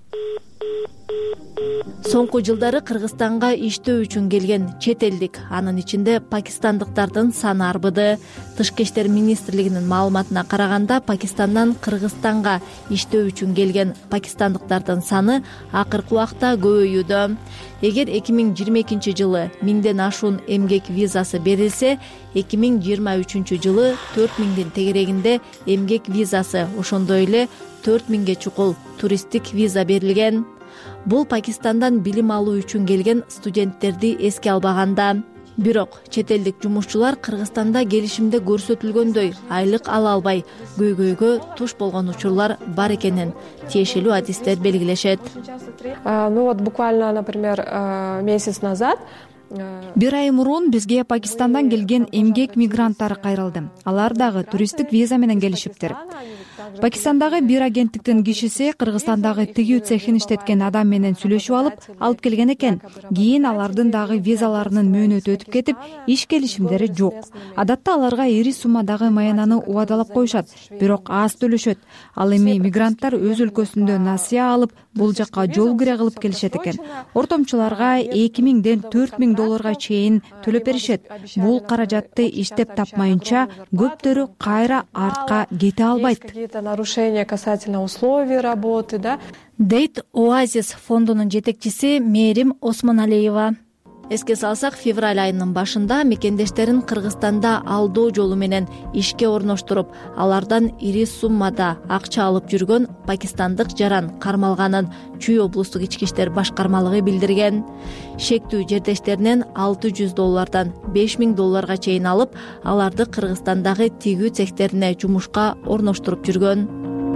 Соңку жылдары Кыргызстанга иштөө үчүн келген чет элдик, анын ичинде пакистандыктардын саны арбыды. Тышкы иштер министрлигинин маалыматына караганда, Пакистандан Кыргызстанга иштөө үчүн келген пакистандыктардын саны акыркы убакта көбөйүүдө. Эгер 2022 жылы 1000ден ашуун эмгек визасы берилсе, 2023 жылы 4000дин тегерегинде эмгек визасы, ошондой эле 4000ге чукул туристтик виза берилген. Бул Пакистандан билим алуу үчүн келген студенттерди эске албаганда. Бирок чет элдик жумушчулар Кыргызстанда келишимде көрсөтүлгөндөй айлык ала албай, көйгөйгө туш болгон учурлар бар экенин тиешелүү адистер белгилешет. Буквально, например, месяц назад Бир ай мурун бизге Пакистандан келген эмгек мигранттары кайрылды. Алар дагы туристтик виза менен келишиптир. Пакистандагы бир агенттиктин кишиси Кыргызстандагы тигүү цехин иштеткен адам менен сүйлөшүп алып келген экен. Кийин алардын дагы визаларынын мөөнөтү өтүп кетип, иш келишимдери жок. Адатта аларга ири суммадагы маянаны убадалап коюшат, бирок аз төлөшөт. Ал эми мигранттар өз өлкөсүндө насыя алып, бул жакка жол кире кылып келишет экен. Ортомчуларга 2000ден 4000 чейин төлөп беришет. Бул каражатты иштеп тапмайынча көптөрү кайра артка кете албайт. Нарушения касательно условий работы, да? Дейт Оазис фондунун жетекчиси Мерим Осмоналиева. Эске салсак, февраль айынын башында мекендештерин Кыргызстанда алдоо жолу менен ишке орноштуруп, алардан ири суммада акча алып жүргөн пакистандык жаран кармалганын Чүй облустук ички иштер башкармалыгы билдирген. Шектүү жердештеринен $600 $5000 чейин алып, аларды Кыргызстандагы тигүү цехтерине жумушка орноштуруп жүргөн.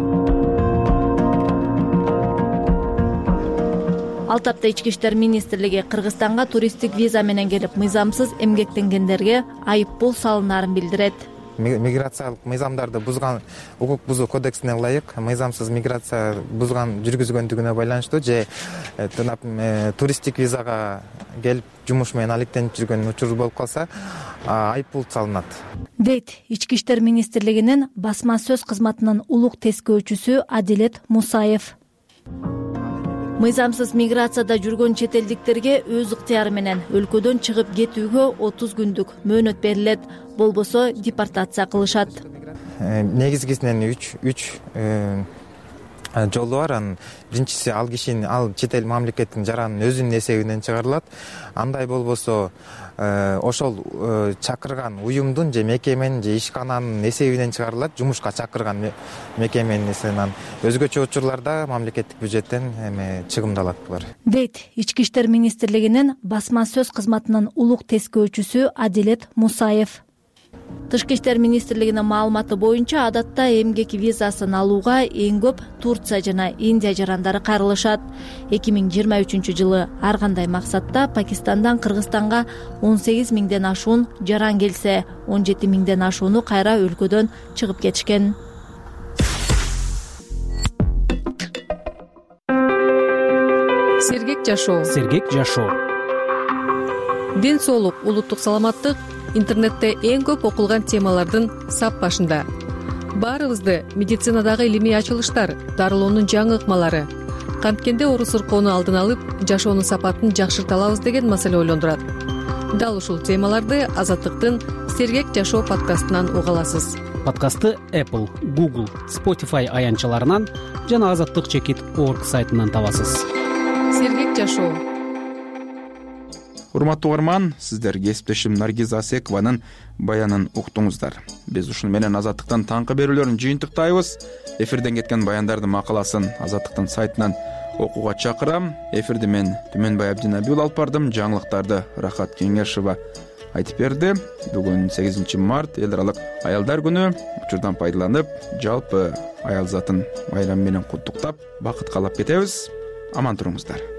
Ал тапта ички иштер министрлиги Кыргызстанга туристтик виза менен келип мыйзамсыз эмгектенгендерге айыппул салынаарын билдирет. Миграциялык мыйзамдарды бузган, укук бузуу кодексине ылайык мыйзамсыз миграция бузган жүргүзгөндүгүнө байланыштуу же туристтик визага келип жумуш менен алектенип жүргөн учур болуп калса, айыппул салынат. Дейт ички иштер министрлигинин басма сөз кызматынын улук тескөөчүсү Адилет Мусаев. Мыйзамсыз миграцияда жүргөн чет элдиктерге өз ыктыяры менен өлкөдөн чыгып кетүүгө 30 күндүк мөөнөт берилет, болбосо депортация кылышат. Негизгисинен 3 жолу бар. Биринчиси ал кишинин, ал чет эл мамлекеттин жаранын өзүнүн эсебинен чыгарылат. Андай болбосо ошол чакырган уюмдун же мекеменин же ишкананын эсебинен чыгарылат, жумушка чакырган мекеменин эсебинен. Өзгөчө учурларда мамлекеттик бюджеттен чыгымдалат булар. Дейт ички иштер министрлигинин басма сөз кызматынын улук тескөөчүсү Адилет Мусаев. Тышкы иштер министрлигинин маалыматы боюнча, адатта эмгек визасын алууга эң көп Турция жана Индия жарандары кайрылышат. 2023 жылы ар кандай максатта Пакистандан Кыргызстанга 18000ден ашуун жаран келсе, 17000ден ашууну кайра өлкөдөн чыгып кетишкен. Сергек жашоо. Сергек жашоо. ден соолук, улуттук саламаттык интернетте эң көп окулган темалардын сап башында. Баарыбызды медицинадагы илимий ачылыштар, дарылоонун жаңы ыкмалары, канткенде оору сыркоону алдын алып, жашоонун сапатын жакшырта алабыз деген маселе ойлондурат. Дал ушул темаларды Азаттыктын Сергек жашоо подкастынан уга аласыз. Подкастты Apple, Google, Spotify аянтчаларынан жана azattik.org сайтынан табасыз. Сергек жашоо. Урматтуу угарман, сиздер кесиптешим Наргиз Асекованын баянын уктуңуздар. Биз ушуну менен Азаттыктын таңкы берүүлөрүн жыйынтыктайбыз. Эфирден кеткен баяндардын макаласын Азаттыктын сайтынан окууга чакырам. Эфирди мен Түмөнбай Абдинабиул алып бардым. Жаңылыктарды Рахат Кеңешова айтып берди. Бүгүн 8 март эл аралык аялдар күнү. Учурдан пайдаланып, жалпы аял затын байрам менен куттуктап, бакыт каалап кетебиз. Аман туруңуздар.